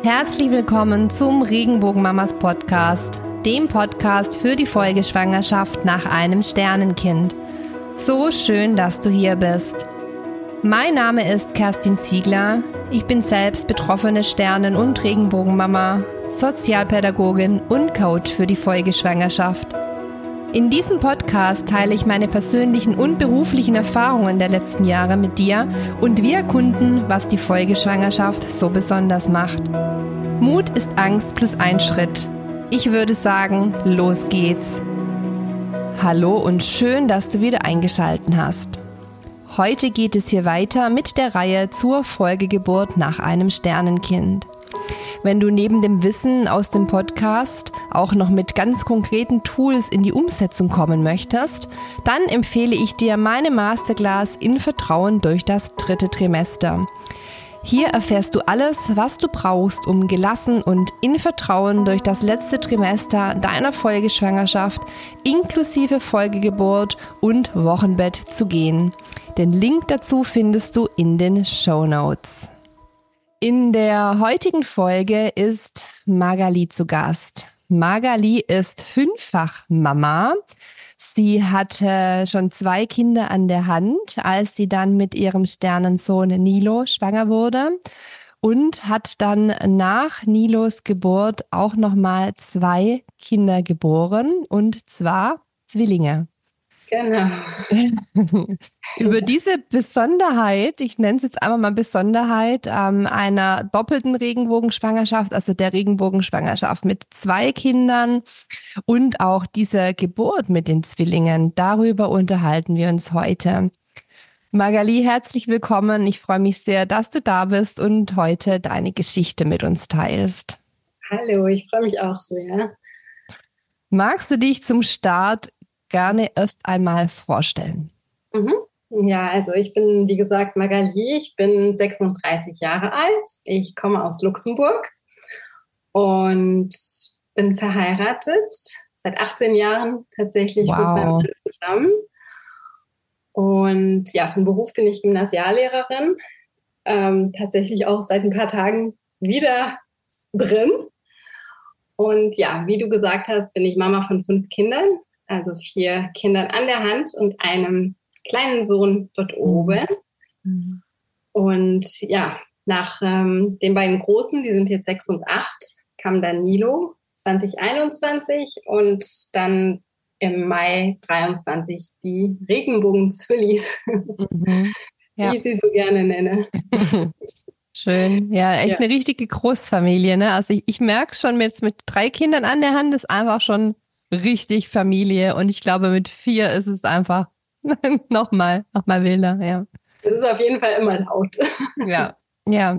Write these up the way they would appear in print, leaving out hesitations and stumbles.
Herzlich willkommen zum Regenbogenmamas Podcast, dem Podcast für die Folgeschwangerschaft nach einem Sternenkind. So schön, dass du hier bist. Mein Name ist Kerstin Ziegler. Ich bin selbst betroffene Sternen- und Regenbogenmama, Sozialpädagogin und Coach für die Folgeschwangerschaft. In diesem Podcast teile ich meine persönlichen und beruflichen Erfahrungen der letzten Jahre mit dir und wir erkunden, was die Folgeschwangerschaft so besonders macht. Mut ist Angst plus ein Schritt. Ich würde sagen, los geht's. Hallo und schön, dass du wieder eingeschaltet hast. Heute geht es hier weiter mit der Reihe zur Folgegeburt nach einem Sternenkind. Wenn du neben dem Wissen aus dem Podcast auch noch mit ganz konkreten Tools in die Umsetzung kommen möchtest, dann empfehle ich dir meine Masterclass in Vertrauen durch das 3. Trimester. Hier erfährst du alles, was du brauchst, um gelassen und in Vertrauen durch das letzte Trimester deiner Folgeschwangerschaft inklusive Folgegeburt und Wochenbett zu gehen. Den Link dazu findest du in den Shownotes. In der heutigen Folge ist Magali zu Gast. Magali ist 5-fach Mama. Sie hatte schon 2 Kinder an der Hand, als sie dann mit ihrem Sternensohn Nilo schwanger wurde und hat dann nach Nilos Geburt auch nochmal 2 Kinder geboren, und zwar Zwillinge. Genau. Über diese Besonderheit, ich nenne es jetzt einfach mal Besonderheit, einer doppelten Regenbogenschwangerschaft, also der Regenbogenschwangerschaft mit 2 Kindern und auch dieser Geburt mit den Zwillingen, darüber unterhalten wir uns heute. Magali, herzlich willkommen. Ich freue mich sehr, dass du da bist und heute deine Geschichte mit uns teilst. Hallo, ich freue mich auch sehr. Magst du dich zum Start gerne erst einmal vorstellen? Ja, also ich bin, wie gesagt, Magali. Ich bin 36 Jahre alt. Ich komme aus Luxemburg und bin verheiratet. Seit 18 Jahren tatsächlich mit meinem Mann zusammen. Und ja, von Beruf bin ich Gymnasiallehrerin. Tatsächlich auch seit ein paar Tagen wieder drin. Und ja, wie du gesagt hast, bin ich Mama von 5 Kindern. Also 4 Kindern an der Hand und einem kleinen Sohn dort oben. Mhm. Und ja, nach den beiden Großen, die sind jetzt 6 und 8, kam dann Nilo 2021 und dann im Mai 23 die Regenbogen-Zwillis, wie ich sie so gerne nenne. Schön. Ja, echt eine richtige Großfamilie, ne? Also ich merke es schon jetzt mit 3 Kindern an der Hand, ist einfach schon richtig Familie, und ich glaube mit 4 ist es einfach noch mal wilder, ja. Es ist auf jeden Fall immer laut. Ja.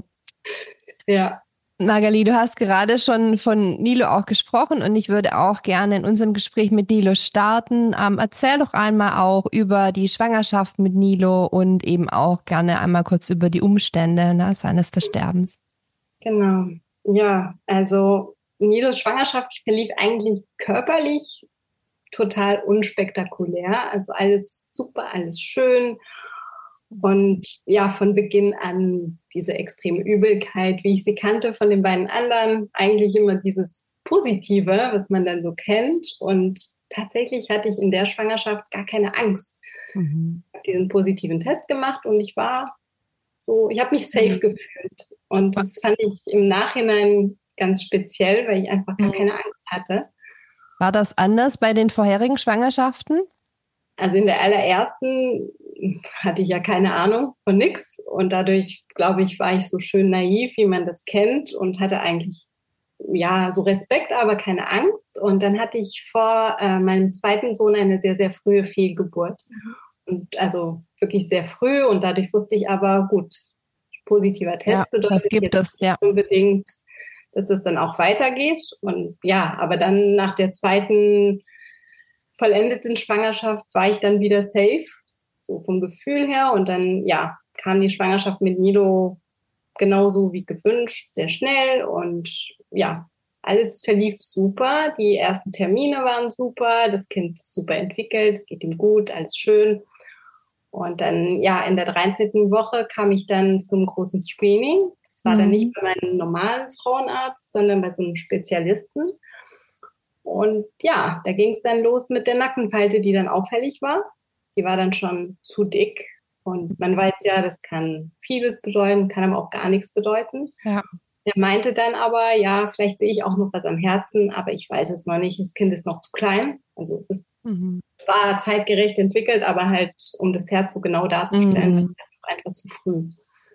Magali, du hast gerade schon von Nilo auch gesprochen und ich würde auch gerne in unserem Gespräch mit Nilo starten. Erzähl doch einmal auch über die Schwangerschaft mit Nilo und eben auch gerne einmal kurz über die Umstände seines Versterbens. Genau. Ja, also Nilos Schwangerschaft verlief eigentlich körperlich total unspektakulär. Also alles super, alles schön. Und ja, von Beginn an diese extreme Übelkeit, wie ich sie kannte von den beiden anderen, eigentlich immer dieses Positive, was man dann so kennt. Und tatsächlich hatte ich in der Schwangerschaft gar keine Angst. Ich habe diesen positiven Test gemacht und ich habe mich safe gefühlt. Und das fand ich im Nachhinein ganz speziell, weil ich einfach gar keine Angst hatte. War das anders bei den vorherigen Schwangerschaften? Also in der allerersten hatte ich ja keine Ahnung von nix. Und dadurch, glaube ich, war ich so schön naiv, wie man das kennt, und hatte eigentlich, ja, so Respekt, aber keine Angst. Und dann hatte ich vor meinem zweiten Sohn eine sehr, sehr frühe Fehlgeburt. Und also wirklich sehr früh. Und dadurch wusste ich aber, gut, positiver Test bedeutet jetzt nicht unbedingt, dass das dann auch weitergeht. Und ja, aber dann nach der zweiten vollendeten Schwangerschaft war ich dann wieder safe, so vom Gefühl her. Und dann, ja, kam die Schwangerschaft mit Nilo genauso wie gewünscht, sehr schnell. Und ja, alles verlief super. Die ersten Termine waren super. Das Kind ist super entwickelt. Es geht ihm gut, alles schön. Und dann, ja, in der 13. Woche kam ich dann zum großen Screening. Das war dann nicht bei meinem normalen Frauenarzt, sondern bei so einem Spezialisten. Und ja, da ging es dann los mit der Nackenfalte, die dann auffällig war. Die war dann schon zu dick. Und man weiß ja, das kann vieles bedeuten, kann aber auch gar nichts bedeuten. Ja. Er meinte dann aber, ja, vielleicht sehe ich auch noch was am Herzen, aber ich weiß es noch nicht. Das Kind ist noch zu klein. Also es war zeitgerecht entwickelt, aber halt, um das Herz so genau darzustellen, das ist einfach zu früh.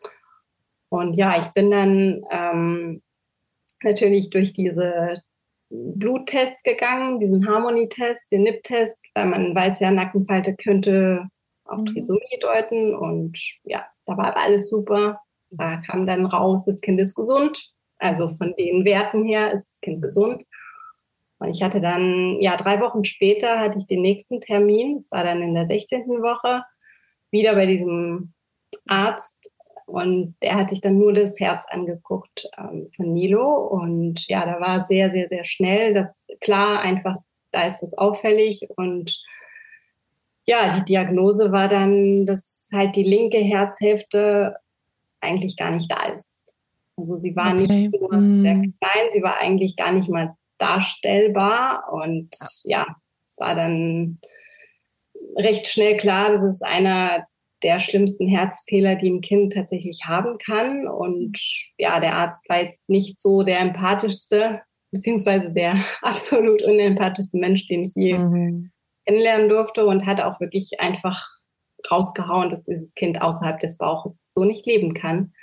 Und ja, ich bin dann natürlich durch diese Bluttests gegangen, diesen Harmony-Test, den NIP-Test, weil man weiß ja, Nackenfalte könnte auf Trisomie deuten. Und ja, da war aber alles super. Da kam dann raus, das Kind ist gesund. Also von den Werten her ist das Kind gesund. Und ich hatte dann, ja, 3 Wochen später hatte ich den nächsten Termin. Das war dann in der 16. Woche, wieder bei diesem Arzt. Und der hat sich dann nur das Herz angeguckt von Nilo. Und ja, da war sehr, sehr, sehr schnell, dass klar einfach, da ist was auffällig. Und ja, die Diagnose war dann, dass halt die linke Herzhälfte eigentlich gar nicht da ist. Also sie war nicht nur sehr klein, sie war eigentlich gar nicht mal darstellbar. Und ja, es war dann recht schnell klar, dass es einer der schlimmsten Herzfehler, die ein Kind tatsächlich haben kann. Und ja, der Arzt war jetzt nicht so der empathischste, beziehungsweise der absolut unempathischste Mensch, den ich je kennenlernen durfte, und hat auch wirklich einfach rausgehauen, dass dieses Kind außerhalb des Bauches so nicht leben kann.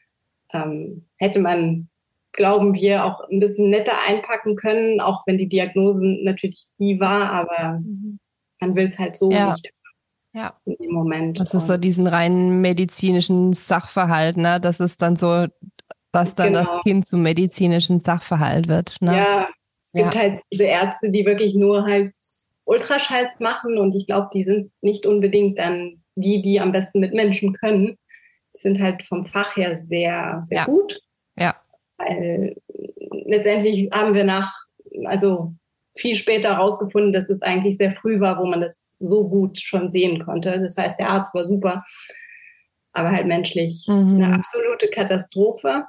Hätte man, glauben wir, auch ein bisschen netter einpacken können, auch wenn die Diagnose natürlich die war, aber man will es halt so nicht in dem Moment. Das ist so diesen rein medizinischen Sachverhalt, ne? Das ist dann so, dass dann das Kind zum medizinischen Sachverhalt wird. Ne? Ja, es gibt halt diese Ärzte, die wirklich nur halt Ultraschalls machen, und ich glaube, die sind nicht unbedingt dann die am besten mit Menschen können. Die sind halt vom Fach her sehr, sehr gut. Ja. Weil letztendlich haben wir also viel später herausgefunden, dass es eigentlich sehr früh war, wo man das so gut schon sehen konnte. Das heißt, der Arzt war super, aber halt menschlich eine absolute Katastrophe.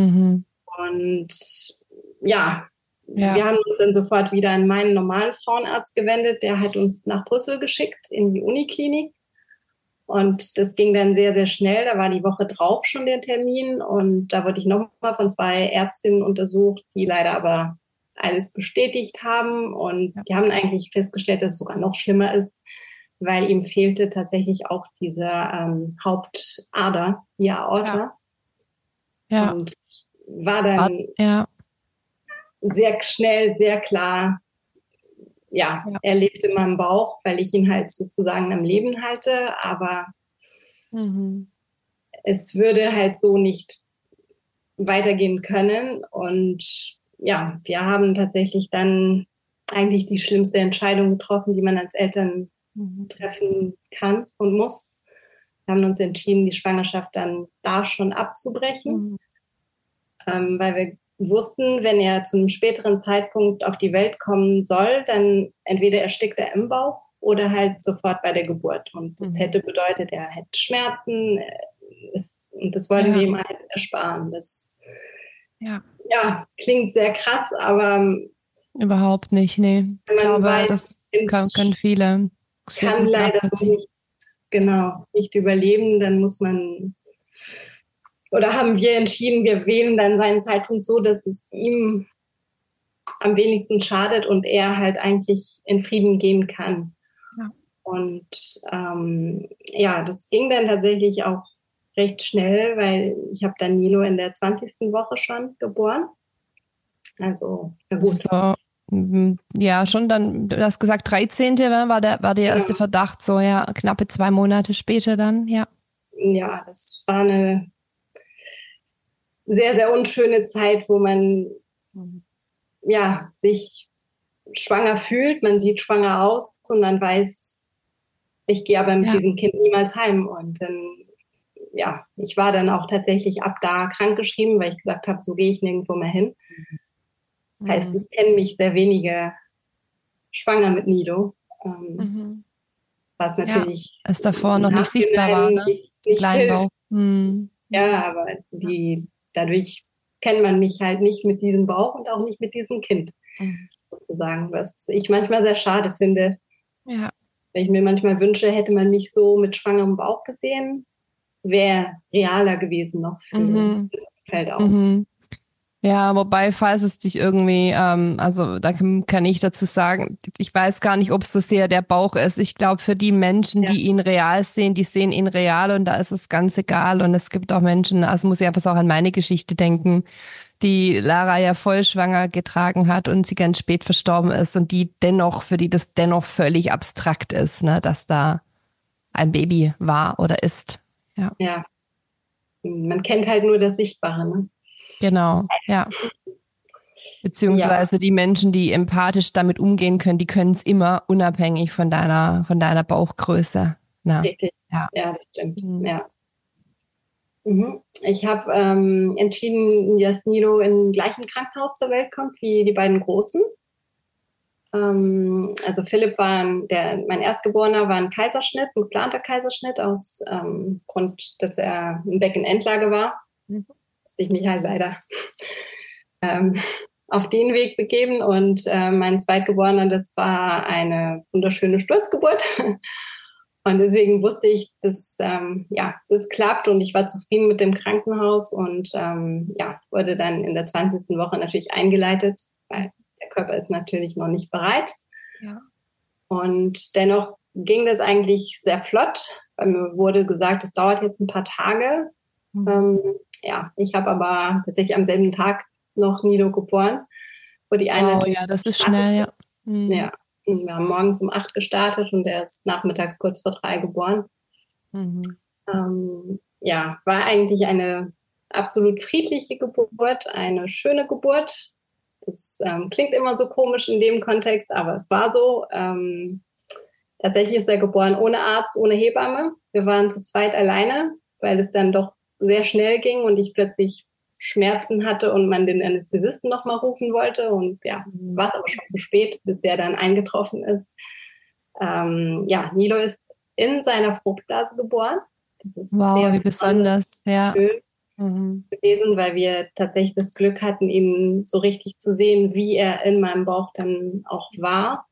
Und ja, wir haben uns dann sofort wieder an meinen normalen Frauenarzt gewendet. Der hat uns nach Brüssel geschickt, in die Uniklinik. Und das ging dann sehr, sehr schnell. Da war die Woche drauf schon der Termin. Und da wurde ich nochmal von 2 Ärztinnen untersucht, die leider aber alles bestätigt haben. Und die haben eigentlich festgestellt, dass es sogar noch schlimmer ist, weil ihm fehlte tatsächlich auch diese Hauptader, die Aorta. Ja. Und war dann sehr schnell, sehr klar, er lebt in meinem Bauch, weil ich ihn halt sozusagen am Leben halte. Aber es würde halt so nicht weitergehen können. Und ja, wir haben tatsächlich dann eigentlich die schlimmste Entscheidung getroffen, die man als Eltern treffen kann und muss. Wir haben uns entschieden, die Schwangerschaft dann da schon abzubrechen, weil wir wussten, wenn er zu einem späteren Zeitpunkt auf die Welt kommen soll, dann entweder erstickt er im Bauch oder halt sofort bei der Geburt. Und das hätte bedeutet, er hätte Schmerzen, und das wollten wir ihm halt ersparen. Das klingt sehr krass, aber überhaupt nicht, nee. Man ich glaube, weiß, das können viele. Kann leider so nicht überleben, dann muss man, oder haben wir entschieden, wir wählen dann seinen Zeitpunkt so, dass es ihm am wenigsten schadet und er halt eigentlich in Frieden gehen kann. Ja. Und das ging dann tatsächlich auch recht schnell, weil ich habe dann Nilo in der 20. Woche schon geboren. Also, ja gut. So, ja, schon dann, du hast gesagt 13. war der erste Verdacht, so knappe 2 Monate später dann, Ja, das war eine sehr, sehr unschöne Zeit, wo man sich schwanger fühlt, man sieht schwanger aus und man weiß, ich gehe aber mit diesem Kind niemals heim. Und dann, ich war dann auch tatsächlich ab da krankgeschrieben, weil ich gesagt habe, so gehe ich nirgendwo mehr hin. Das heißt, es kennen mich sehr wenige schwanger mit Nido. was natürlich ist davor noch nicht sichtbar war, ne? nicht Kleinen hilft. Bauch. Mhm. Ja, aber dadurch kennt man mich halt nicht mit diesem Bauch und auch nicht mit diesem Kind, sozusagen, was ich manchmal sehr schade finde. Ja. Weil ich mir manchmal wünsche, hätte man mich so mit schwangerem Bauch gesehen, wäre realer gewesen noch für das Feld auch. Ja, wobei, falls es dich irgendwie, also da kann ich dazu sagen, ich weiß gar nicht, ob es so sehr der Bauch ist. Ich glaube, für die Menschen, die ihn real sehen, die sehen ihn real und da ist es ganz egal. Und es gibt auch Menschen, also muss ich einfach so auch an meine Geschichte denken, die Lara ja voll schwanger getragen hat und sie ganz spät verstorben ist und für die das dennoch völlig abstrakt ist, ne, dass da ein Baby war oder ist. Ja. Ja. Man kennt halt nur das Sichtbare, ne? Genau, ja. Beziehungsweise die Menschen, die empathisch damit umgehen können, die können es immer unabhängig von deiner Bauchgröße. Na, richtig. ja, Das stimmt. Ja. Ich habe entschieden, dass Nilo im gleichen Krankenhaus zur Welt kommt wie die beiden Großen. Also Philipp mein Erstgeborener war ein Kaiserschnitt, ein geplanter Kaiserschnitt aus Grund, dass er in Beckenendlage war. Musste ich mich halt leider auf den Weg begeben. Und mein Zweitgeborener, das war eine wunderschöne Sturzgeburt. Und deswegen wusste ich, dass das klappt und ich war zufrieden mit dem Krankenhaus und wurde dann in der 20. Woche natürlich eingeleitet, weil der Körper ist natürlich noch nicht bereit. Ja. Und dennoch ging das eigentlich sehr flott, weil mir wurde gesagt, es dauert jetzt ein paar Tage. Ich habe aber tatsächlich am selben Tag noch Nilo geboren. Wo die ja, das ist schnell, ja. Ja. Wir haben morgens um 8 gestartet und er ist nachmittags kurz vor 3 geboren. War eigentlich eine absolut friedliche Geburt, eine schöne Geburt. Das klingt immer so komisch in dem Kontext, aber es war so. Tatsächlich ist er geboren ohne Arzt, ohne Hebamme. Wir waren zu zweit alleine, weil es dann doch sehr schnell ging und ich plötzlich Schmerzen hatte und man den Anästhesisten nochmal rufen wollte. Und war es aber schon zu spät, bis der dann eingetroffen ist. Nilo ist in seiner Fruchtblase geboren. Das ist wow, wie besonders, ja. Schön gewesen, weil wir tatsächlich das Glück hatten, ihn so richtig zu sehen, wie er in meinem Bauch dann auch war.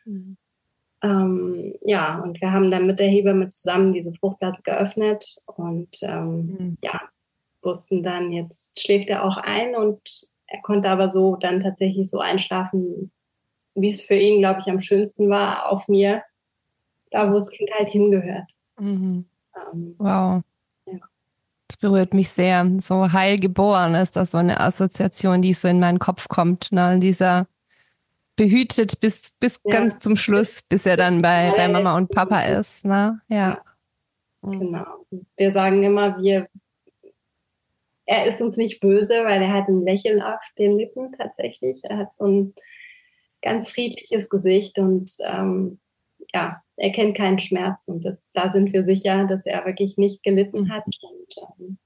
Und wir haben dann mit der Hebamme zusammen diese Fruchtblase geöffnet und wussten dann, jetzt schläft er auch ein und er konnte aber so dann tatsächlich so einschlafen, wie es für ihn, glaube ich, am schönsten war, auf mir, da wo das Kind halt hingehört. Wow. Ja. Das berührt mich sehr. So heil geboren ist das so eine Assoziation, die so in meinen Kopf kommt. Ne? Dieser behütet bis ganz zum Schluss, bis er dann bei Mama und Papa ist. Ne? Ja. Genau. Wir sagen immer, er ist uns nicht böse, weil er hat ein Lächeln auf den Lippen tatsächlich. Er hat so ein ganz friedliches Gesicht und er kennt keinen Schmerz. Und da sind wir sicher, dass er wirklich nicht gelitten hat. Und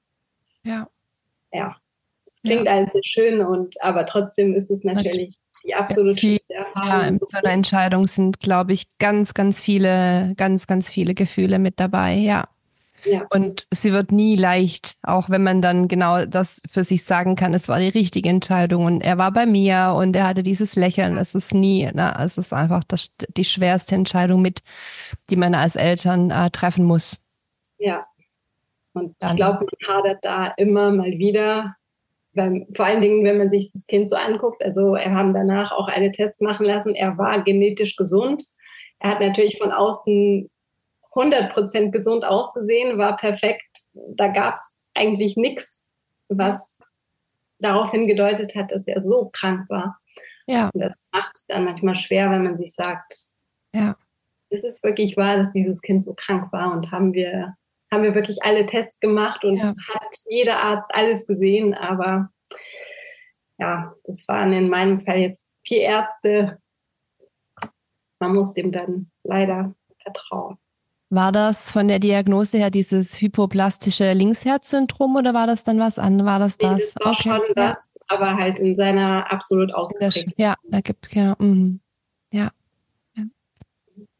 es klingt alles sehr schön, aber trotzdem ist es natürlich die absolut schönste Erfahrung. Ja, in so einer Entscheidung sind, glaube ich, ganz, ganz viele Gefühle mit dabei, ja. Ja. Und sie wird nie leicht, auch wenn man dann genau das für sich sagen kann, es war die richtige Entscheidung und er war bei mir und er hatte dieses Lächeln. Es ist es ist einfach die schwerste Entscheidung die man als Eltern treffen muss. Ja. Und ich glaube, man hadert da immer mal wieder, vor allen Dingen, wenn man sich das Kind so anguckt. Also wir haben danach auch alle Tests machen lassen. Er war genetisch gesund. Er hat natürlich von außen 100% gesund ausgesehen, war perfekt. Da gab es eigentlich nichts, was darauf hingedeutet hat, dass er so krank war. Ja. Und das macht es dann manchmal schwer, wenn man sich sagt, es ist wirklich wahr, dass dieses Kind so krank war und haben wir wirklich alle Tests gemacht und hat jeder Arzt alles gesehen, aber das waren in meinem Fall jetzt 4 Ärzte. Man muss dem dann leider vertrauen. War das von der Diagnose her dieses hypoplastische Linksherzsyndrom oder war das dann was anderes? War das das? Das war schon das, aber halt in seiner absolut ausgeprägten. Ja, da gibt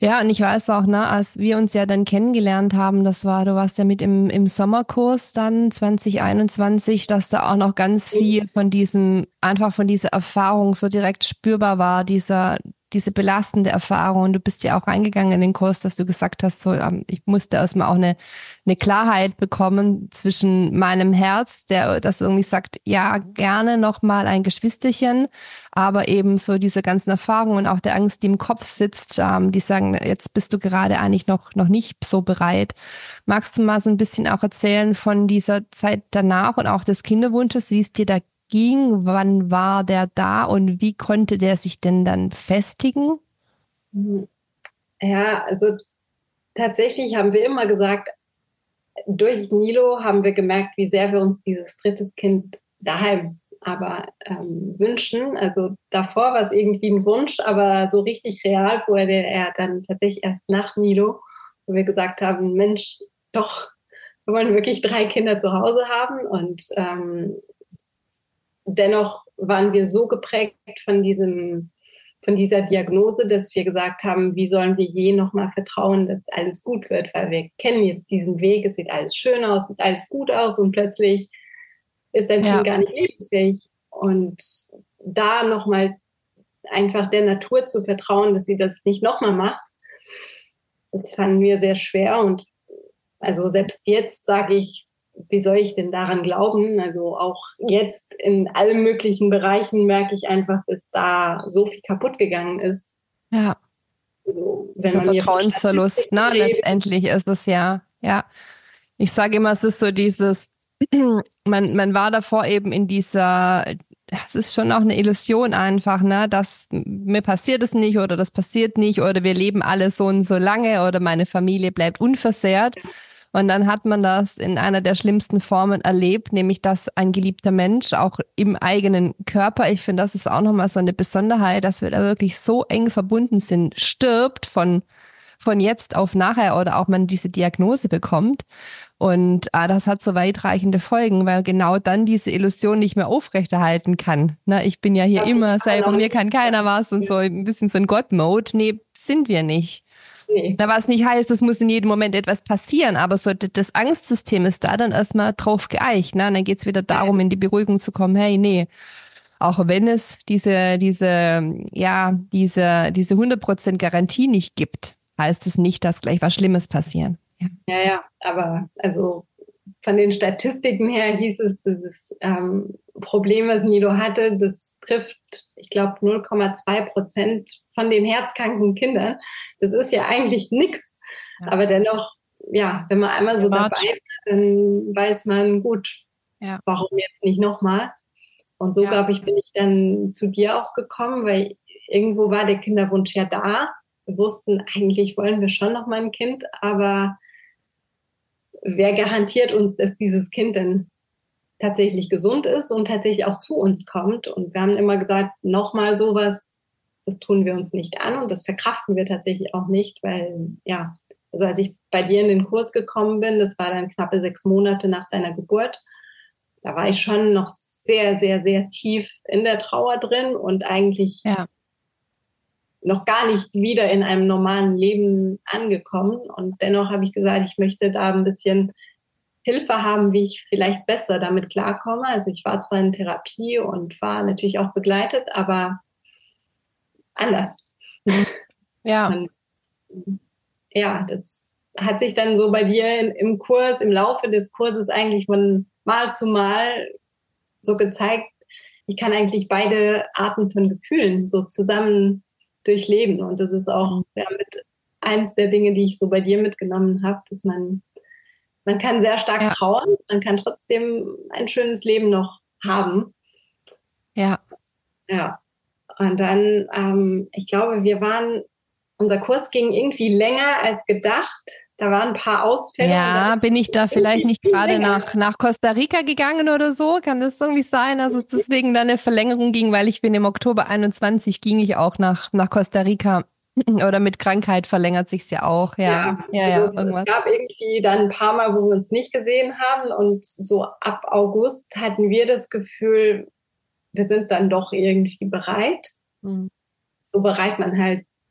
Ja, und ich weiß auch, ne, als wir uns ja dann kennengelernt haben, du warst ja mit im Sommerkurs dann 2021, dass da auch noch ganz viel einfach von dieser Erfahrung so direkt spürbar war, diese belastende Erfahrung. Und du bist ja auch reingegangen in den Kurs, dass du gesagt hast, so, ich musste erstmal auch eine Klarheit bekommen zwischen meinem Herz, das irgendwie sagt, ja, gerne nochmal ein Geschwisterchen, aber eben so diese ganzen Erfahrungen und auch der Angst, die im Kopf sitzt, die sagen, jetzt bist du gerade eigentlich noch nicht so bereit. Magst du mal so ein bisschen auch erzählen von dieser Zeit danach und auch des Kinderwunsches, wie es dir da ging? Wann war der da und wie konnte der sich denn dann festigen? Ja, also tatsächlich haben wir immer gesagt, durch Nilo haben wir gemerkt, wie sehr wir uns dieses drittes Kind daheim aber wünschen. Also davor war es irgendwie ein Wunsch, aber so richtig real wurde er dann tatsächlich erst nach Nilo, wo wir gesagt haben, Mensch, doch, wir wollen wirklich 3 Kinder zu Hause haben. Und dennoch waren wir so geprägt von dieser Diagnose, dass wir gesagt haben, wie sollen wir je nochmal vertrauen, dass alles gut wird, weil wir kennen jetzt diesen Weg, es sieht alles schön aus, sieht alles gut aus und plötzlich ist dein Kind gar nicht lebensfähig. Und da nochmal einfach der Natur zu vertrauen, dass sie das nicht nochmal macht, das fanden wir sehr schwer. Und also selbst jetzt sage ich, wie soll ich denn daran glauben? Also auch jetzt in allen möglichen Bereichen merke ich einfach, dass da so viel kaputt gegangen ist. Ja. Also, wenn Dieser man mir Vertrauensverlust, ne? Letztendlich ist es ja. Ich sage immer, es ist so dieses, man war davor eben es ist schon auch eine Illusion einfach, ne, dass mir passiert es nicht oder das passiert nicht oder wir leben alle so und so lange oder meine Familie bleibt unversehrt. Und dann hat man das in einer der schlimmsten Formen erlebt, nämlich dass ein geliebter Mensch auch im eigenen Körper, ich finde, das ist auch nochmal so eine Besonderheit, dass wir da wirklich so eng verbunden sind, stirbt von jetzt auf nachher oder auch man diese Diagnose bekommt. Und das hat so weitreichende Folgen, weil genau dann diese Illusion nicht mehr aufrechterhalten kann. Na, ich bin ja hier immer selber, mir kann keiner was und so ein bisschen so ein God-Mode. Nee, sind wir nicht. Nee. Na, was nicht heißt, es muss in jedem Moment etwas passieren, aber so das Angstsystem ist da dann erstmal drauf geeicht. Ne? Und dann geht's wieder darum, in die Beruhigung zu kommen, hey, nee, auch wenn es diese 100% Garantie nicht gibt, heißt es nicht, dass gleich was Schlimmes passiert. Ja, aber also von den Statistiken her hieß es, dieses Problem, was Nilo hatte, das trifft, ich glaube, 0,2% von den herzkranken Kindern. Das ist ja eigentlich nichts. Ja. Aber dennoch, ja, wenn man einmal so dabei ist, dann weiß man, gut, warum jetzt nicht nochmal? Und so, glaube ich, bin ich dann zu dir auch gekommen, weil irgendwo war der Kinderwunsch ja da. Wir wussten, eigentlich wollen wir schon noch mal ein Kind, aber wer garantiert uns, dass dieses Kind dann tatsächlich gesund ist und tatsächlich auch zu uns kommt? Und wir haben immer gesagt, nochmal sowas, das tun wir uns nicht an und das verkraften wir tatsächlich auch nicht, weil, ja, also als ich bei dir in den Kurs gekommen bin, das war dann knappe 6 Monate nach seiner Geburt, da war ich schon noch sehr, sehr, sehr tief in der Trauer drin und eigentlich noch gar nicht wieder in einem normalen Leben angekommen. Und dennoch habe ich gesagt, ich möchte da ein bisschen Hilfe haben, wie ich vielleicht besser damit klarkomme. Also ich war zwar in Therapie und war natürlich auch begleitet, aber anders. Ja. Und, ja, das hat sich dann so bei dir im Kurs, im Laufe des Kurses eigentlich von Mal zu Mal so gezeigt, ich kann eigentlich beide Arten von Gefühlen so zusammen durchleben. Und das ist auch mit eins der Dinge, die ich so bei dir mitgenommen habe, dass man kann sehr stark trauern, man kann trotzdem ein schönes Leben noch haben. Ja. Ja. Und dann, ich glaube, unser Kurs ging irgendwie länger als gedacht. Da waren ein paar Ausfälle. Ja, bin ich da vielleicht nicht gerade nach Costa Rica gegangen oder so? Kann das irgendwie sein, dass es deswegen dann eine Verlängerung ging? Weil ich bin im Oktober 21 ging ich auch nach Costa Rica. Oder mit Krankheit verlängert sich's ja auch. Also es gab irgendwie dann ein paar Mal, wo wir uns nicht gesehen haben. Und so ab August hatten wir das Gefühl, wir sind dann doch irgendwie bereit. So bereit man halt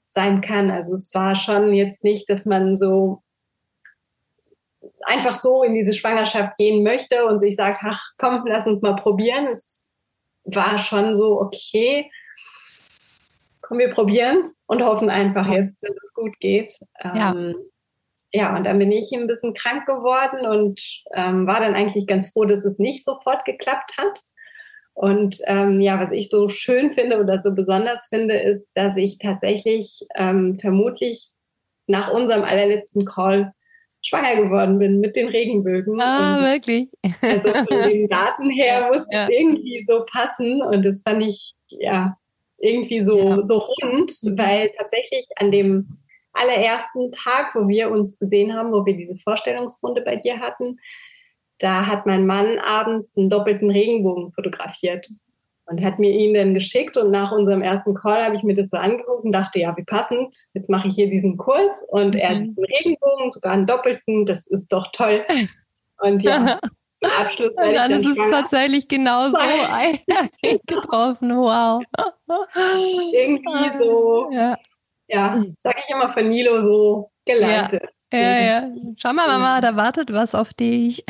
sein kann. Also es war schon jetzt nicht, dass man so einfach so in diese Schwangerschaft gehen möchte und sich sagt, ach komm, lass uns mal probieren. Es war schon so, okay, komm, wir probieren es und hoffen einfach jetzt, dass es gut geht. Ja, und dann bin ich ein bisschen krank geworden und war dann eigentlich ganz froh, dass es nicht sofort geklappt hat. Und was ich so schön finde oder so besonders finde, ist, dass ich tatsächlich vermutlich nach unserem allerletzten Call schwanger geworden bin mit den Regenbögen. Und Wirklich? also von den Daten her musste es irgendwie so passen. Und das fand ich irgendwie so rund, weil tatsächlich an dem allerersten Tag, wo wir uns gesehen haben, wo wir diese Vorstellungsrunde bei dir hatten, da hat mein Mann abends einen doppelten Regenbogen fotografiert und hat mir ihn dann geschickt. Und nach unserem ersten Call habe ich mir das so angeguckt und dachte, ja, wie passend, jetzt mache ich hier diesen Kurs und er sieht einen Regenbogen, sogar einen doppelten, das ist doch toll. Und ja, zum Abschluss werde ich dann ist es tatsächlich genau so eingetroffen, wow. Irgendwie so, sag ich immer von Nilo, so geleitet. Ja. Schau mal, Mama, da wartet was auf dich.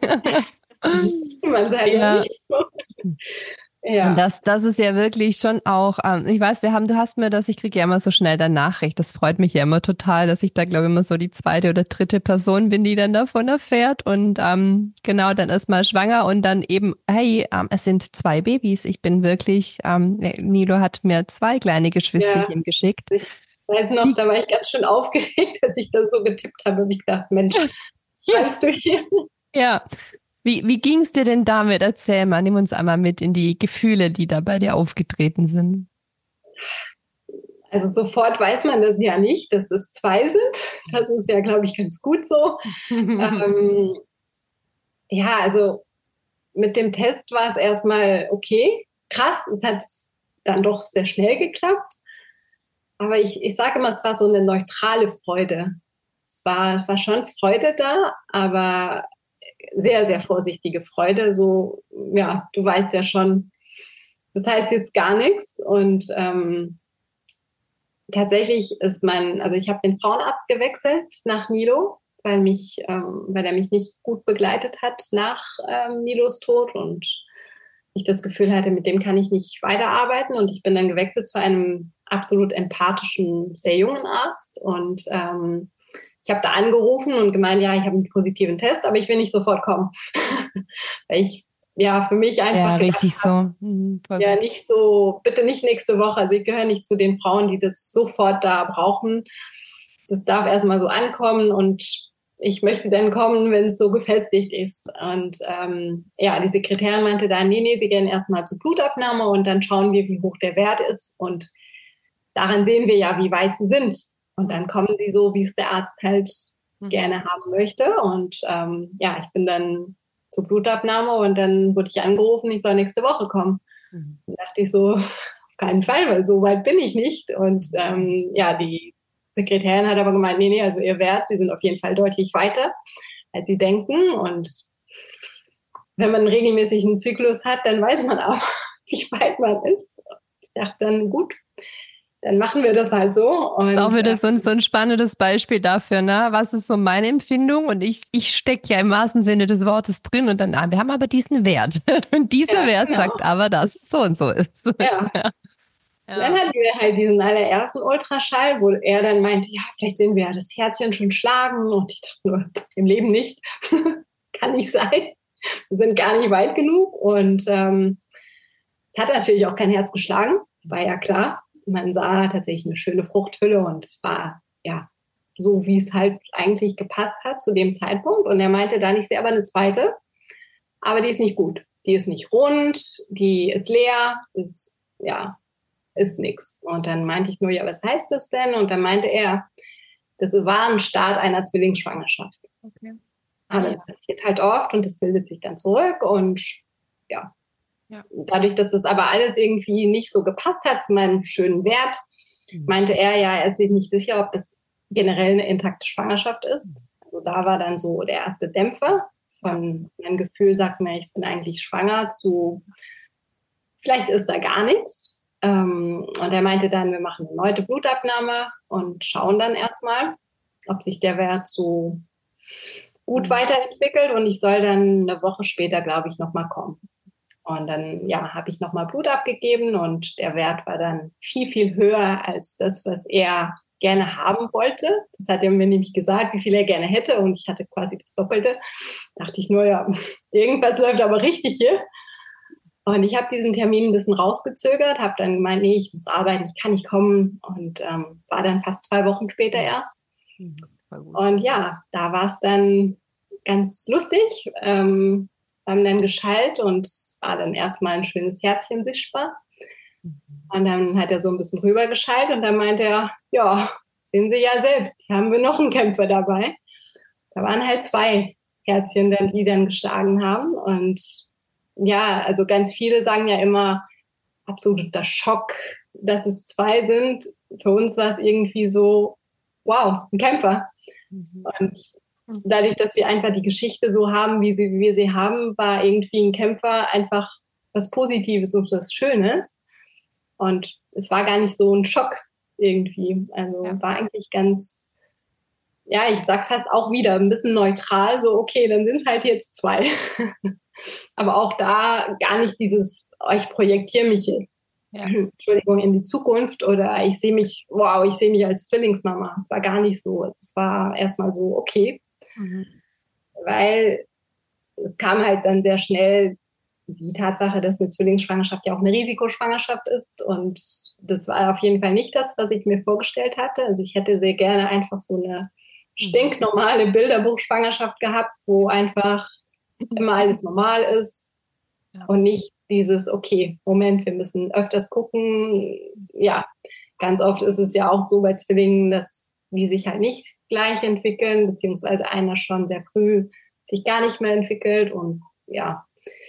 Man sagt nicht so. Ja. Und das ist ja wirklich schon auch, ich weiß, du hast mir das, ich kriege ja immer so schnell deine Nachricht, das freut mich ja immer total, dass ich da, glaube ich, immer so die zweite oder dritte Person bin, die dann davon erfährt und genau, dann ist mal schwanger und dann eben, hey, es sind 2 Babys, ich bin wirklich, Nilo hat mir 2 kleine Geschwisterchen geschickt. Ich weiß noch, da war ich ganz schön aufgeregt, als ich da so getippt habe, und ich dachte, Mensch, was schreibst du hier? Ja. Wie ging es dir denn damit? Erzähl mal, nimm uns einmal mit in die Gefühle, die da bei dir aufgetreten sind. Also sofort weiß man das ja nicht, dass das 2 sind. Das ist ja, glaube ich, ganz gut so. Also mit dem Test war es erstmal okay. Krass, es hat dann doch sehr schnell geklappt. Aber ich sage immer, es war so eine neutrale Freude. Es war schon Freude da, aber sehr, sehr vorsichtige Freude. So, ja, du weißt ja schon, das heißt jetzt gar nichts. Und tatsächlich ist ich habe den Frauenarzt gewechselt nach Nilo, weil er mich nicht gut begleitet hat nach Nilos Tod und ich das Gefühl hatte, mit dem kann ich nicht weiterarbeiten. Und ich bin dann gewechselt zu einem absolut empathischen, sehr jungen Arzt. Und ich habe da angerufen und gemeint, ja, ich habe einen positiven Test, aber ich will nicht sofort kommen. Weil ich für mich einfach ja, richtig habe, so. Nicht so, bitte nicht nächste Woche. Also ich gehöre nicht zu den Frauen, die das sofort da brauchen. Das darf erstmal so ankommen und ich möchte dann kommen, wenn es so gefestigt ist. Und die Sekretärin meinte dann, nee, sie gehen erstmal zur Blutabnahme und dann schauen wir, wie hoch der Wert ist. Und daran sehen wir ja, wie weit sie sind. Und dann kommen sie so, wie es der Arzt halt gerne haben möchte. Und ich bin dann zur Blutabnahme und dann wurde ich angerufen, ich soll nächste Woche kommen. Dann dachte ich so, auf keinen Fall, weil so weit bin ich nicht. Und die Sekretärin hat aber gemeint, nee, also ihr Wert, sie sind auf jeden Fall deutlich weiter, als sie denken. Und wenn man einen regelmäßigen Zyklus hat, dann weiß man auch, wie weit man ist. Ich dachte dann, gut, dann machen wir das halt so. Und auch wieder so ein spannendes Beispiel dafür, ne? Was ist so meine Empfindung? Und ich stecke ja im wahrsten Sinne des Wortes drin und dann, wir haben aber diesen Wert. Und dieser Wert sagt aber, dass es so und so ist. Ja. Dann hatten wir halt diesen allerersten Ultraschall, wo er dann meinte, ja, vielleicht sehen wir ja das Herzchen schon schlagen. Und ich dachte nur, im Leben nicht. Kann nicht sein. Wir sind gar nicht weit genug. Und es hat natürlich auch kein Herz geschlagen, war ja klar. Man sah tatsächlich eine schöne Fruchthülle und es war so, wie es halt eigentlich gepasst hat zu dem Zeitpunkt. Und er meinte dann, ich sehe aber eine zweite, aber die ist nicht gut. Die ist nicht rund, die ist leer, ist nix. Und dann meinte ich nur, ja, was heißt das denn? Und dann meinte er, das war ein Start einer Zwillingsschwangerschaft. Okay. Aber das passiert halt oft und das bildet sich dann zurück und dadurch, dass das aber alles irgendwie nicht so gepasst hat zu meinem schönen Wert, meinte er, er ist sich nicht sicher, ob das generell eine intakte Schwangerschaft ist. Also da war dann so der erste Dämpfer von mein Gefühl sagt mir, ich bin eigentlich schwanger zu, vielleicht ist da gar nichts. Und er meinte dann, wir machen eine erneute Blutabnahme und schauen dann erstmal, ob sich der Wert so gut weiterentwickelt. Und ich soll dann eine Woche später, glaube ich, nochmal kommen. Und dann, ja, habe ich nochmal Blut abgegeben und der Wert war dann viel, viel höher als das, was er gerne haben wollte. Das hat er mir nämlich gesagt, wie viel er gerne hätte. Und ich hatte quasi das Doppelte. Dachte ich nur, ja, irgendwas läuft aber richtig hier. Und ich habe diesen Termin ein bisschen rausgezögert, habe dann gemeint, nee, ich muss arbeiten, ich kann nicht kommen. Und war dann fast 2 Wochen später erst. Und ja, da war es dann ganz lustig. Haben dann geschallt und es war dann erstmal ein schönes Herzchen sichtbar. Und dann hat er so ein bisschen rübergeschallt und dann meinte er, ja, sehen Sie ja selbst, hier haben wir noch einen Kämpfer dabei. Da waren halt 2 Herzchen, die dann geschlagen haben. Und ja, also ganz viele sagen ja immer, absoluter Schock, dass es 2 sind. Für uns war es irgendwie so, wow, ein Kämpfer. Und dadurch, dass wir einfach die Geschichte so haben, wie wir sie haben, war irgendwie ein Kämpfer einfach was Positives und was Schönes. Und es war gar nicht so ein Schock irgendwie. Also war eigentlich ganz, ja, ich sag fast auch wieder ein bisschen neutral, so okay, dann sind es halt jetzt 2. Aber auch da gar nicht dieses, oh, ich projektiere mich Entschuldigung, in die Zukunft oder ich sehe mich als Zwillingsmama. Es war gar nicht so. Es war erstmal so, okay. Weil es kam halt dann sehr schnell die Tatsache, dass eine Zwillingsschwangerschaft ja auch eine Risikoschwangerschaft ist. Und das war auf jeden Fall nicht das, was ich mir vorgestellt hatte. Also ich hätte sehr gerne einfach so eine stinknormale Bilderbuchschwangerschaft gehabt, wo einfach immer alles normal ist und nicht dieses, okay, Moment, wir müssen öfters gucken. Ja, ganz oft ist es ja auch so bei Zwillingen, dass die sich halt nicht gleich entwickeln, beziehungsweise einer schon sehr früh sich gar nicht mehr entwickelt. Und ja.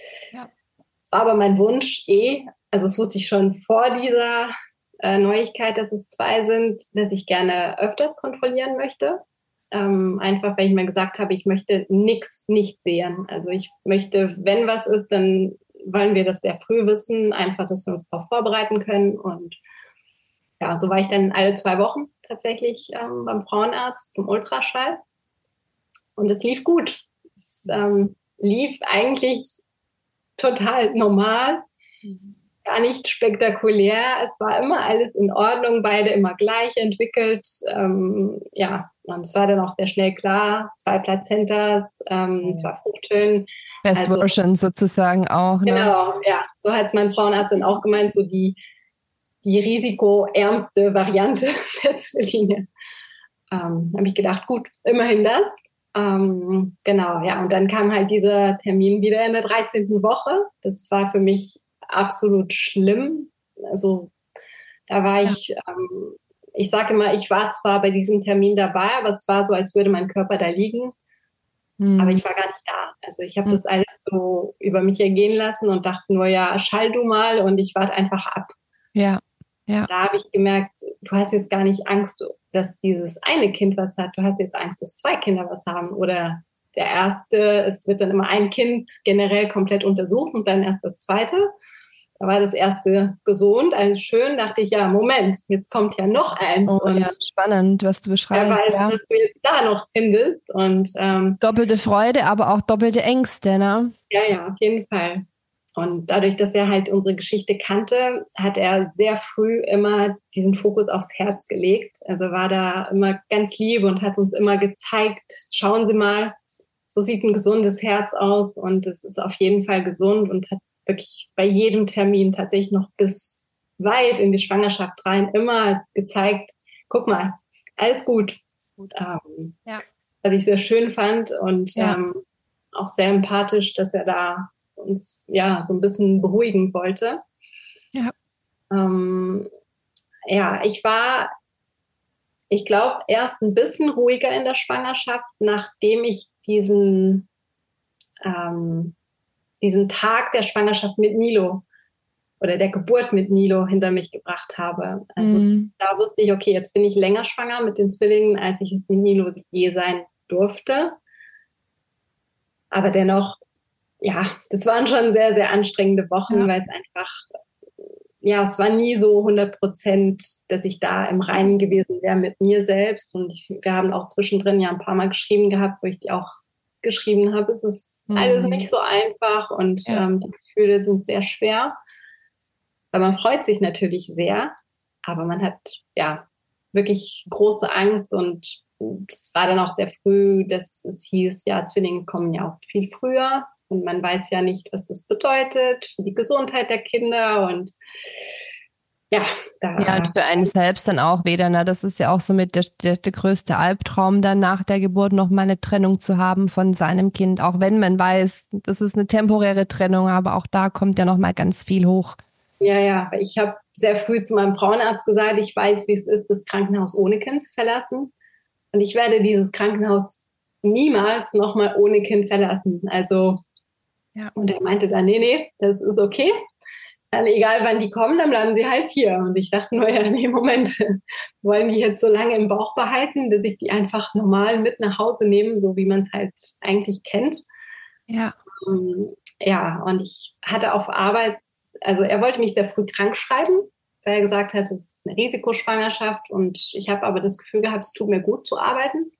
Es war aber mein Wunsch also das wusste ich schon vor dieser Neuigkeit, dass es 2 sind, dass ich gerne öfters kontrollieren möchte. Einfach, weil ich mir gesagt habe, ich möchte nichts nicht sehen. Also ich möchte, wenn was ist, dann wollen wir das sehr früh wissen, einfach, dass wir uns darauf vorbereiten können. Und ja, so war ich dann alle 2 Wochen tatsächlich beim Frauenarzt zum Ultraschall. Und es lief gut. Es lief eigentlich total normal, gar nicht spektakulär. Es war immer alles in Ordnung, beide immer gleich entwickelt. Und es war dann auch sehr schnell klar, 2 Plazentas, 2 Fruchthüllen. Best Version sozusagen auch. Ne? Genau, ja. So hat es mein Frauenarzt dann auch gemeint, so die risikoärmste Variante der Zwillinge. Habe ich gedacht, gut, immerhin das. Genau, ja. Und dann kam halt dieser Termin wieder in der 13. Woche. Das war für mich absolut schlimm. Also da war ich sage immer, ich war zwar bei diesem Termin dabei, aber es war so, als würde mein Körper da liegen. Aber ich war gar nicht da. Also ich habe das alles so über mich ergehen lassen und dachte nur, ja, schall du mal und ich warte einfach ab. Ja. Da habe ich gemerkt, du hast jetzt gar nicht Angst, dass dieses eine Kind was hat. Du hast jetzt Angst, dass 2 Kinder was haben. Oder der erste, es wird dann immer ein Kind generell komplett untersucht und dann erst das zweite. Da war das erste gesund, alles schön. Dachte ich, ja, Moment, jetzt kommt ja noch eins. Oh, und ja, spannend, was du beschreibst. Wer weiß, was du jetzt da noch findest. Und doppelte Freude, aber auch doppelte Ängste, ne? Ja, auf jeden Fall. Und dadurch, dass er halt unsere Geschichte kannte, hat er sehr früh immer diesen Fokus aufs Herz gelegt. Also war da immer ganz lieb und hat uns immer gezeigt, schauen Sie mal, so sieht ein gesundes Herz aus und es ist auf jeden Fall gesund und hat wirklich bei jedem Termin tatsächlich noch bis weit in die Schwangerschaft rein immer gezeigt, guck mal, alles gut. Was ich sehr schön fand und auch sehr empathisch, dass er da uns so ein bisschen beruhigen wollte. Ich glaube, erst ein bisschen ruhiger in der Schwangerschaft, nachdem ich diesen Tag der Schwangerschaft mit Nilo oder der Geburt mit Nilo hinter mich gebracht habe. Also da wusste ich, okay, jetzt bin ich länger schwanger mit den Zwillingen, als ich es mit Nilo je sein durfte. Aber dennoch, das waren schon sehr, sehr anstrengende Wochen, weil es einfach ja, es war nie so 100%, dass ich da im Reinen gewesen wäre mit mir selbst. Und wir haben auch zwischendrin ja ein paar Mal geschrieben gehabt, wo ich die auch geschrieben habe. Es ist alles nicht so einfach und die Gefühle sind sehr schwer. Weil man freut sich natürlich sehr, aber man hat ja wirklich große Angst und es war dann auch sehr früh, dass es hieß, ja, Zwillinge kommen ja oft viel früher und man weiß ja nicht, was das bedeutet für die Gesundheit der Kinder und ja, und für einen selbst dann auch wieder, ne? Das ist ja auch so mit der größte Albtraum, dann nach der Geburt noch mal eine Trennung zu haben von seinem Kind, auch wenn man weiß, das ist eine temporäre Trennung, aber auch da kommt ja noch mal ganz viel hoch. Ja, ich habe sehr früh zu meinem Frauenarzt gesagt, ich weiß, wie es ist, das Krankenhaus ohne Kind zu verlassen. Und ich werde dieses Krankenhaus niemals nochmal ohne Kind verlassen. Also, und er meinte dann, nee, das ist okay. Dann, egal wann die kommen, dann bleiben sie halt hier. Und ich dachte nur, ja, nee, Moment, wollen die jetzt so lange im Bauch behalten, dass ich die einfach normal mit nach Hause nehme, so wie man es halt eigentlich kennt. Ja, und ich hatte auf Arbeit, also er wollte mich sehr früh krank schreiben, weil er gesagt hat, es ist eine Risikoschwangerschaft und ich habe aber das Gefühl gehabt, es tut mir gut zu arbeiten.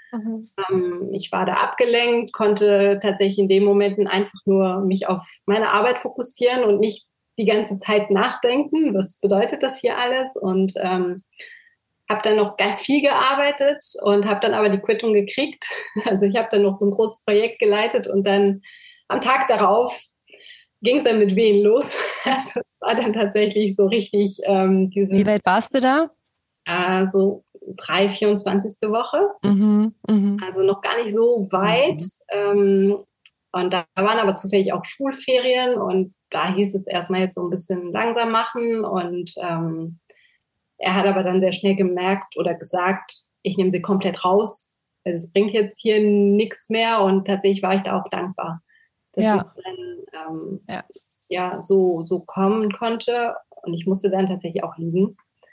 Ich war da abgelenkt, konnte tatsächlich in den Momenten einfach nur mich auf meine Arbeit fokussieren und nicht die ganze Zeit nachdenken, was bedeutet das hier alles und habe dann noch ganz viel gearbeitet und habe dann aber die Quittung gekriegt. Also ich habe dann noch so ein großes Projekt geleitet und dann am Tag darauf ging es dann mit Wehen los. Also es war dann tatsächlich so richtig dieses... Wie weit warst du da? So 24. Woche. Also noch gar nicht so weit. Und da waren aber zufällig auch Schulferien und da hieß es erstmal jetzt so ein bisschen langsam machen und er hat aber dann sehr schnell gemerkt oder gesagt, ich nehme sie komplett raus, weil es bringt jetzt hier nichts mehr und tatsächlich war ich da auch dankbar, dass es dann so kommen konnte und ich musste dann tatsächlich auch liegen.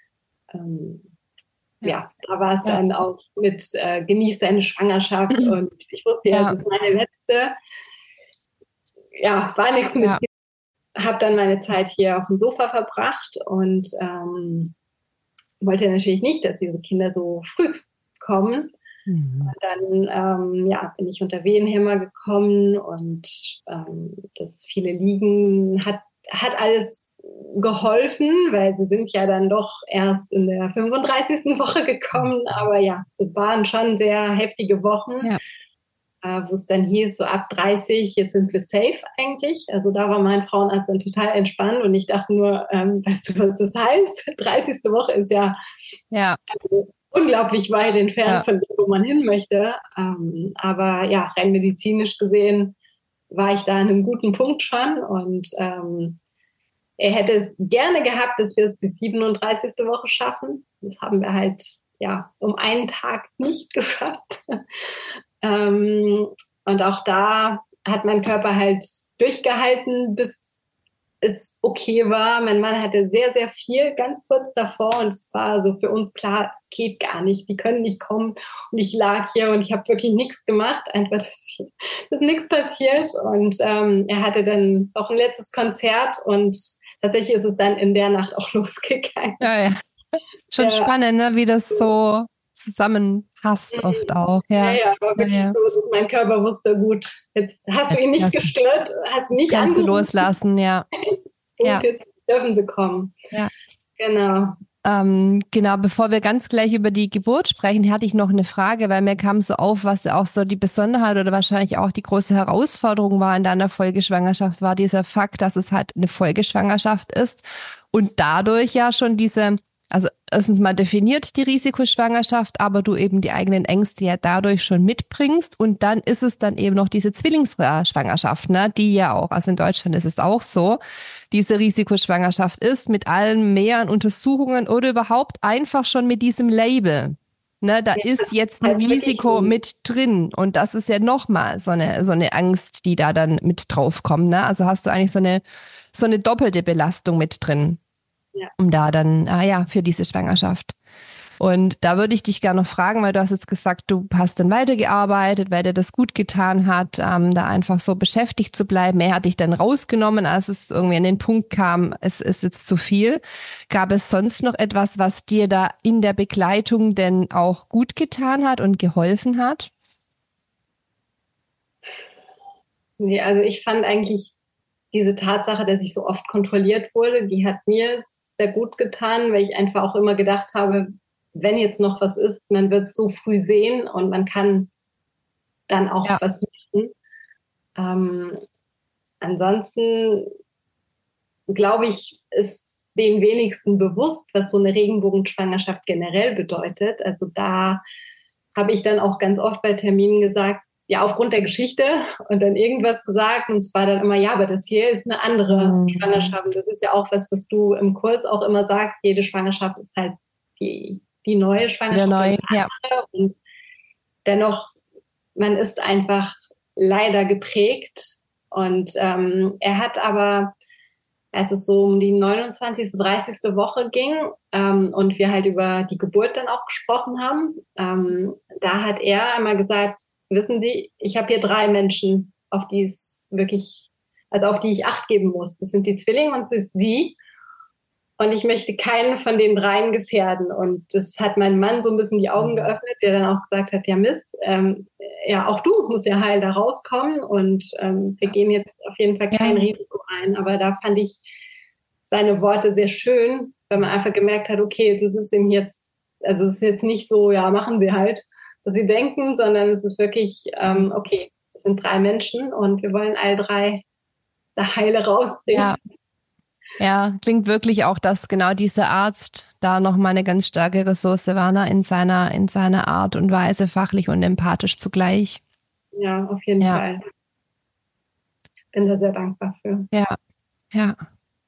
Da war es dann auch mit genieß deine Schwangerschaft und ich wusste ja, das ist meine letzte. Ja, war nichts mit. Habe dann meine Zeit hier auf dem Sofa verbracht und wollte natürlich nicht, dass diese Kinder so früh kommen. Und dann bin ich unter Wehenhämmer gekommen und das viele Liegen hat alles geholfen, weil sie sind ja dann doch erst in der 35. Woche gekommen. Aber ja, es waren schon sehr heftige Wochen. Wo es dann hieß, so ab 30, jetzt sind wir safe eigentlich. Also da war mein Frauenarzt dann total entspannt und ich dachte nur, weißt du, was das heißt? 30. Woche ist ja unglaublich weit entfernt von dem, wo man hin möchte. Aber ja, rein medizinisch gesehen war ich da an einem guten Punkt schon und er hätte es gerne gehabt, dass wir es bis 37. Woche schaffen. Das haben wir halt um einen Tag nicht geschafft. Und auch da hat mein Körper halt durchgehalten, bis es okay war. Mein Mann hatte sehr, sehr viel ganz kurz davor und es war so für uns klar, es geht gar nicht, die können nicht kommen. Und ich lag hier und ich habe wirklich nichts gemacht, einfach, dass nichts passiert. Und er hatte dann auch ein letztes Konzert und tatsächlich ist es dann in der Nacht auch losgegangen. Ja. Schon spannend, ne? Wie das so zusammenpasst oft auch. Ja, aber wirklich so, dass mein Körper wusste, gut, jetzt hast du ihn nicht gestört, hast nicht kannst du loslassen, Jetzt ist gut, jetzt dürfen sie kommen. Ja. Genau. Genau, bevor wir ganz gleich über die Geburt sprechen, hatte ich noch eine Frage, weil mir kam so auf, was auch so die Besonderheit oder wahrscheinlich auch die große Herausforderung war in deiner Folgeschwangerschaft, war dieser Fakt, dass es halt eine Folgeschwangerschaft ist und dadurch ja schon also erstens mal definiert die Risikoschwangerschaft, aber du eben die eigenen Ängste ja dadurch schon mitbringst und dann ist es dann eben noch diese Zwillingsschwangerschaft, ne, die ja auch, also in Deutschland ist es auch so, diese Risikoschwangerschaft ist mit allen mehreren Untersuchungen oder überhaupt einfach schon mit diesem Label. Ne, da ist jetzt ein Risiko mit drin und das ist ja nochmal so eine Angst, die da dann mit draufkommt. Ne? Also hast du eigentlich so eine doppelte Belastung mit drin. Um da dann, für diese Schwangerschaft. Und da würde ich dich gerne noch fragen, weil du hast jetzt gesagt, du hast dann weitergearbeitet, weil dir das gut getan hat, da einfach so beschäftigt zu bleiben. Er hat dich dann rausgenommen, als es irgendwie an den Punkt kam, es ist jetzt zu viel. Gab es sonst noch etwas, was dir da in der Begleitung denn auch gut getan hat und geholfen hat? Nee, also ich fand eigentlich diese Tatsache, dass ich so oft kontrolliert wurde, die hat mir sehr gut getan, weil ich einfach auch immer gedacht habe, wenn jetzt noch was ist, man wird es so früh sehen und man kann dann auch was machen. Ansonsten glaube ich, ist den wenigsten bewusst, was so eine Regenbogenschwangerschaft generell bedeutet. Also da habe ich dann auch ganz oft bei Terminen gesagt, ja, aufgrund der Geschichte und dann irgendwas gesagt und zwar dann immer, ja, aber das hier ist eine andere Schwangerschaft. Und das ist ja auch was du im Kurs auch immer sagst, jede Schwangerschaft ist halt die neue Schwangerschaft. Neu, ja. Und dennoch, man ist einfach leider geprägt und er hat aber, als es so um die 29., 30. Woche ging und wir halt über die Geburt dann auch gesprochen haben, da hat er einmal gesagt, wissen Sie, ich habe hier 3 Menschen, auf die es wirklich, also auf die ich Acht geben muss. Das sind die Zwillinge und es ist Sie. Und ich möchte keinen von den 3 gefährden. Und das hat mein Mann so ein bisschen die Augen geöffnet, der dann auch gesagt hat, ja Mist, ja, auch du musst ja heil da rauskommen. Und wir gehen jetzt auf jeden Fall kein Risiko ein. Aber da fand ich seine Worte sehr schön, weil man einfach gemerkt hat, okay, das ist ihm jetzt, also es ist jetzt nicht so, ja, machen Sie halt, was Sie denken, sondern es ist wirklich, okay, es sind 3 Menschen und wir wollen all 3 da heile rausbringen. Ja. Ja, klingt wirklich auch, dass genau dieser Arzt da nochmal eine ganz starke Ressource war, ne? In seiner Art und Weise, fachlich und empathisch zugleich. Ja, auf jeden Fall. Bin da sehr dankbar für. Ja.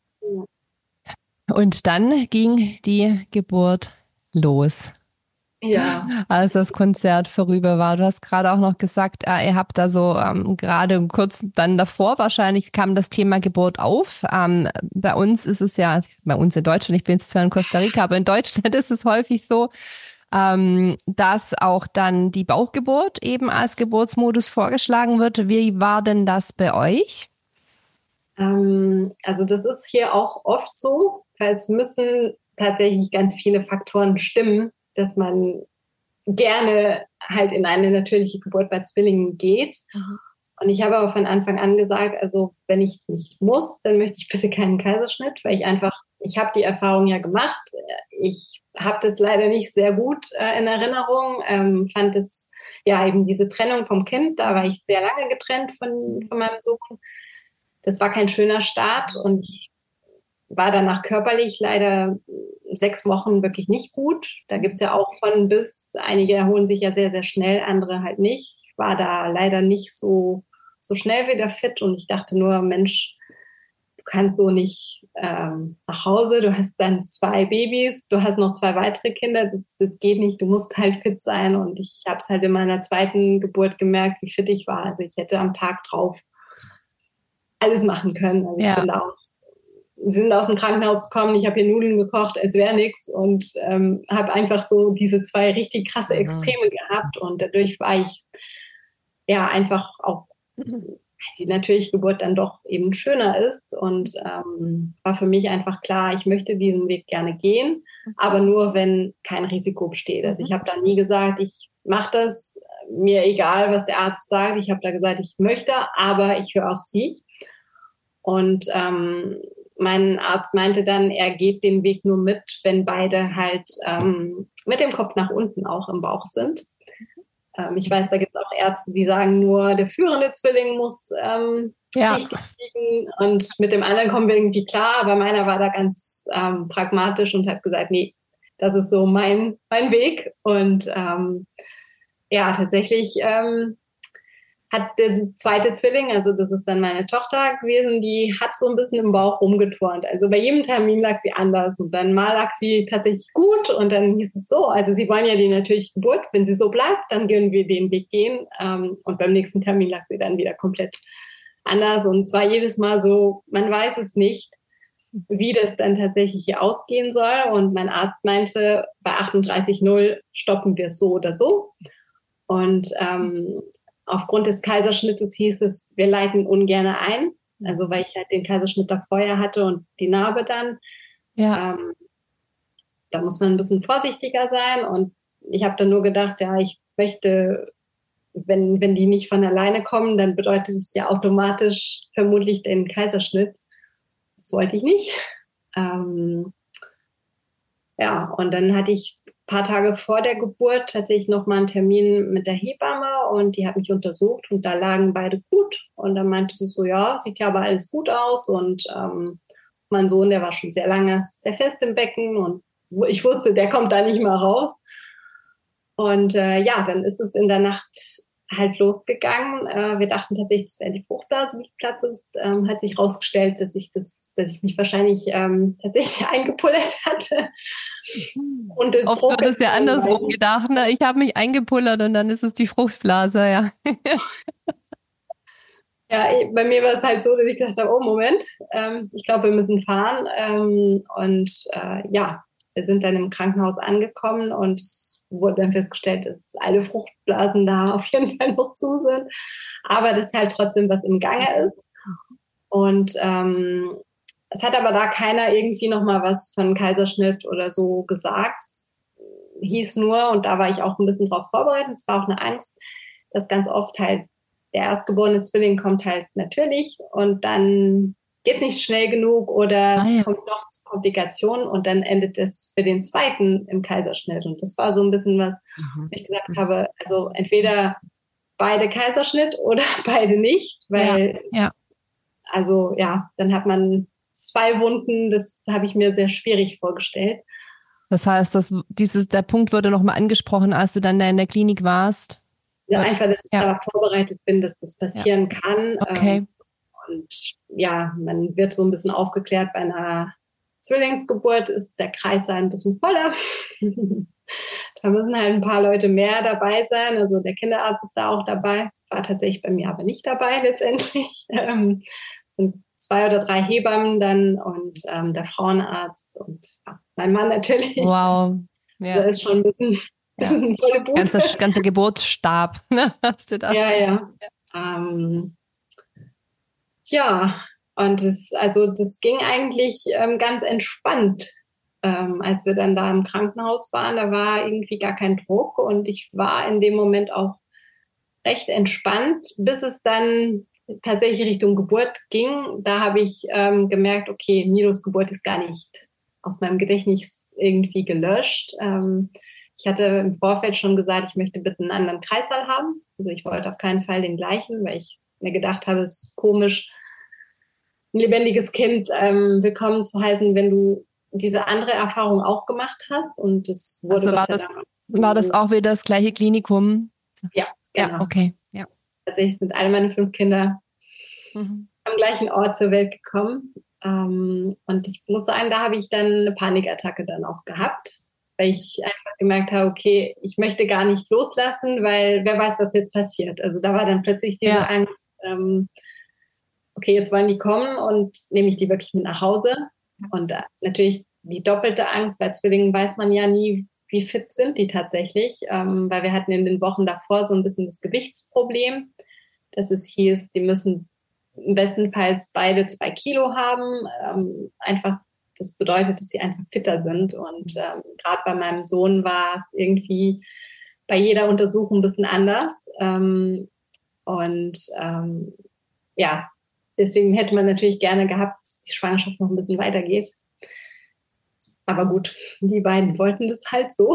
Und dann ging die Geburt los. Ja. Als das Konzert vorüber war. Du hast gerade auch noch gesagt, ihr habt da so gerade kurz dann davor wahrscheinlich kam das Thema Geburt auf. Bei uns ist es ja, bei uns in Deutschland, ich bin jetzt zwar in Costa Rica, aber in Deutschland ist es häufig so, dass auch dann die Bauchgeburt eben als Geburtsmodus vorgeschlagen wird. Wie war denn das bei euch? Also das ist hier auch oft so, weil es müssen tatsächlich ganz viele Faktoren stimmen, dass man gerne halt in eine natürliche Geburt bei Zwillingen geht. Und ich habe aber von Anfang an gesagt, also wenn ich nicht muss, dann möchte ich bitte keinen Kaiserschnitt, weil ich habe die Erfahrung ja gemacht. Ich habe das leider nicht sehr gut in Erinnerung, fand es ja eben diese Trennung vom Kind, da war ich sehr lange getrennt von meinem Sohn. Das war kein schöner Start und ich war danach körperlich leider 6 Wochen wirklich nicht gut. Da gibt's ja auch von bis. Einige erholen sich ja sehr, sehr schnell, andere halt nicht. Ich war da leider nicht so schnell wieder fit und ich dachte nur, Mensch, du kannst so nicht nach Hause. Du hast dann 2 Babys, du hast noch 2 weitere Kinder. Das geht nicht. Du musst halt fit sein. Und ich habe es halt in meiner zweiten Geburt gemerkt, wie fit ich war. Also ich hätte am Tag drauf alles machen können. Also ich bin da auch, sind aus dem Krankenhaus gekommen, ich habe hier Nudeln gekocht, als wäre nichts und habe einfach so diese 2 richtig krasse Extreme gehabt und dadurch war ich ja einfach auch die natürliche Geburt dann doch eben schöner ist und war für mich einfach klar, ich möchte diesen Weg gerne gehen, aber nur, wenn kein Risiko besteht. Also ich habe da nie gesagt, ich mache das, mir egal, was der Arzt sagt. Ich habe da gesagt, ich möchte, aber ich höre auf Sie. Und mein Arzt meinte dann, er geht den Weg nur mit, wenn beide halt mit dem Kopf nach unten auch im Bauch sind. Ich weiß, da gibt es auch Ärzte, die sagen nur, der führende Zwilling muss richtig liegen und mit dem anderen kommen wir irgendwie klar. Aber meiner war da ganz pragmatisch und hat gesagt, nee, das ist so mein Weg. Und ja, tatsächlich hat der zweite Zwilling, also das ist dann meine Tochter gewesen, die hat so ein bisschen im Bauch rumgeturnt. Also bei jedem Termin lag sie anders und dann mal lag sie tatsächlich gut und dann hieß es so, also sie wollen ja die natürliche Geburt, wenn sie so bleibt, dann können wir den Weg gehen und beim nächsten Termin lag sie dann wieder komplett anders und es war jedes Mal so, man weiß es nicht. wie das dann tatsächlich hier ausgehen soll. Und mein Arzt meinte, bei 38,0 stoppen wir es so oder so. Und aufgrund des Kaiserschnittes hieß es, wir leiten ungern ein. Also weil ich halt den Kaiserschnitt davor ja hatte und die Narbe dann. Ja. Da muss man ein bisschen vorsichtiger sein. Und ich habe dann nur gedacht, ja, ich möchte, wenn die nicht von alleine kommen, dann bedeutet es ja automatisch vermutlich den Kaiserschnitt. Das wollte ich nicht. Ja, und dann hatte ich ein paar Tage vor der Geburt tatsächlich nochmal einen Termin mit der Hebamme und die hat mich untersucht und da lagen beide gut. Und dann meinte sie so, ja, sieht ja aber alles gut aus. Und mein Sohn, der war schon sehr lange sehr fest im Becken und ich wusste, der kommt da nicht mal raus. Und ja, dann ist es in der Nacht halt losgegangen. Wir dachten tatsächlich, es wäre die Fruchtblase, die geplatzt ist. Hat sich rausgestellt, dass ich mich wahrscheinlich tatsächlich eingepullert hatte. Und das Oft wird es ja andersrum gedacht. Ne? Ich habe mich eingepullert und dann ist es die Fruchtblase, ja. Ja, bei mir war es halt so, dass ich gesagt habe, oh Moment, ich glaube, wir müssen fahren. Ja, wir sind dann im Krankenhaus angekommen und es wurde dann festgestellt, dass alle Fruchtblasen da auf jeden Fall noch zu sind. Aber dass halt trotzdem was im Gange ist. Und es hat aber da keiner irgendwie nochmal was von Kaiserschnitt oder so gesagt. Es hieß nur, und da war ich auch ein bisschen drauf vorbereitet, es war auch eine Angst, dass ganz oft halt der erstgeborene Zwilling kommt halt natürlich und dann geht es nicht schnell genug oder es kommt noch zu Komplikationen und dann endet es für den zweiten im Kaiserschnitt. Und das war so ein bisschen was, wo ich gesagt habe, also entweder beide Kaiserschnitt oder beide nicht, weil also ja, dann hat man 2 Wunden, das habe ich mir sehr schwierig vorgestellt. Das heißt, der Punkt wurde nochmal angesprochen, als du dann da in der Klinik warst? Ja, einfach, dass ich darauf vorbereitet bin, dass das passieren kann. Okay. Und ja, man wird so ein bisschen aufgeklärt, bei einer Zwillingsgeburt ist der Kreissaal ein bisschen voller. Da müssen halt ein paar Leute mehr dabei sein. Also der Kinderarzt ist da auch dabei, war tatsächlich bei mir aber nicht dabei letztendlich. Es sind 2 oder 3 Hebammen dann und der Frauenarzt und mein Mann natürlich. Wow. Ja. Da ist schon ein bisschen volle Bude. Ganzer Geburtsstab, ne? Hast du das? Ja. Ja, und das ging eigentlich ganz entspannt, als wir dann da im Krankenhaus waren. Da war irgendwie gar kein Druck und ich war in dem Moment auch recht entspannt, bis es dann tatsächlich Richtung Geburt ging. Da habe ich gemerkt, okay, Nilos Geburt ist gar nicht aus meinem Gedächtnis irgendwie gelöscht. Ich hatte im Vorfeld schon gesagt, ich möchte bitte einen anderen Kreissaal haben. Also ich wollte auf keinen Fall den gleichen, weil ich mir gedacht habe, es ist komisch, ein lebendiges Kind willkommen zu heißen, wenn du diese andere Erfahrung auch gemacht hast. Und das wurde war das auch wieder das gleiche Klinikum? Ja, genau. Ja, okay. Ja. Tatsächlich sind alle meine 5 Kinder am gleichen Ort zur Welt gekommen. Und ich muss sagen, da habe ich dann eine Panikattacke dann auch gehabt, weil ich einfach gemerkt habe, okay, ich möchte gar nicht loslassen, weil wer weiß, was jetzt passiert. Also da war dann plötzlich diese Angst, okay, jetzt wollen die kommen und nehme ich die wirklich mit nach Hause. Und natürlich die doppelte Angst, bei Zwillingen weiß man ja nie, wie fit sind die tatsächlich, weil wir hatten in den Wochen davor so ein bisschen das Gewichtsproblem, dass es hieß, die müssen bestenfalls beide 2 Kilo haben, einfach. Das bedeutet, dass sie einfach fitter sind. Und gerade bei meinem Sohn war es irgendwie bei jeder Untersuchung ein bisschen anders. Ja, deswegen hätte man natürlich gerne gehabt, dass die Schwangerschaft noch ein bisschen weitergeht. Aber gut, die beiden wollten das halt so.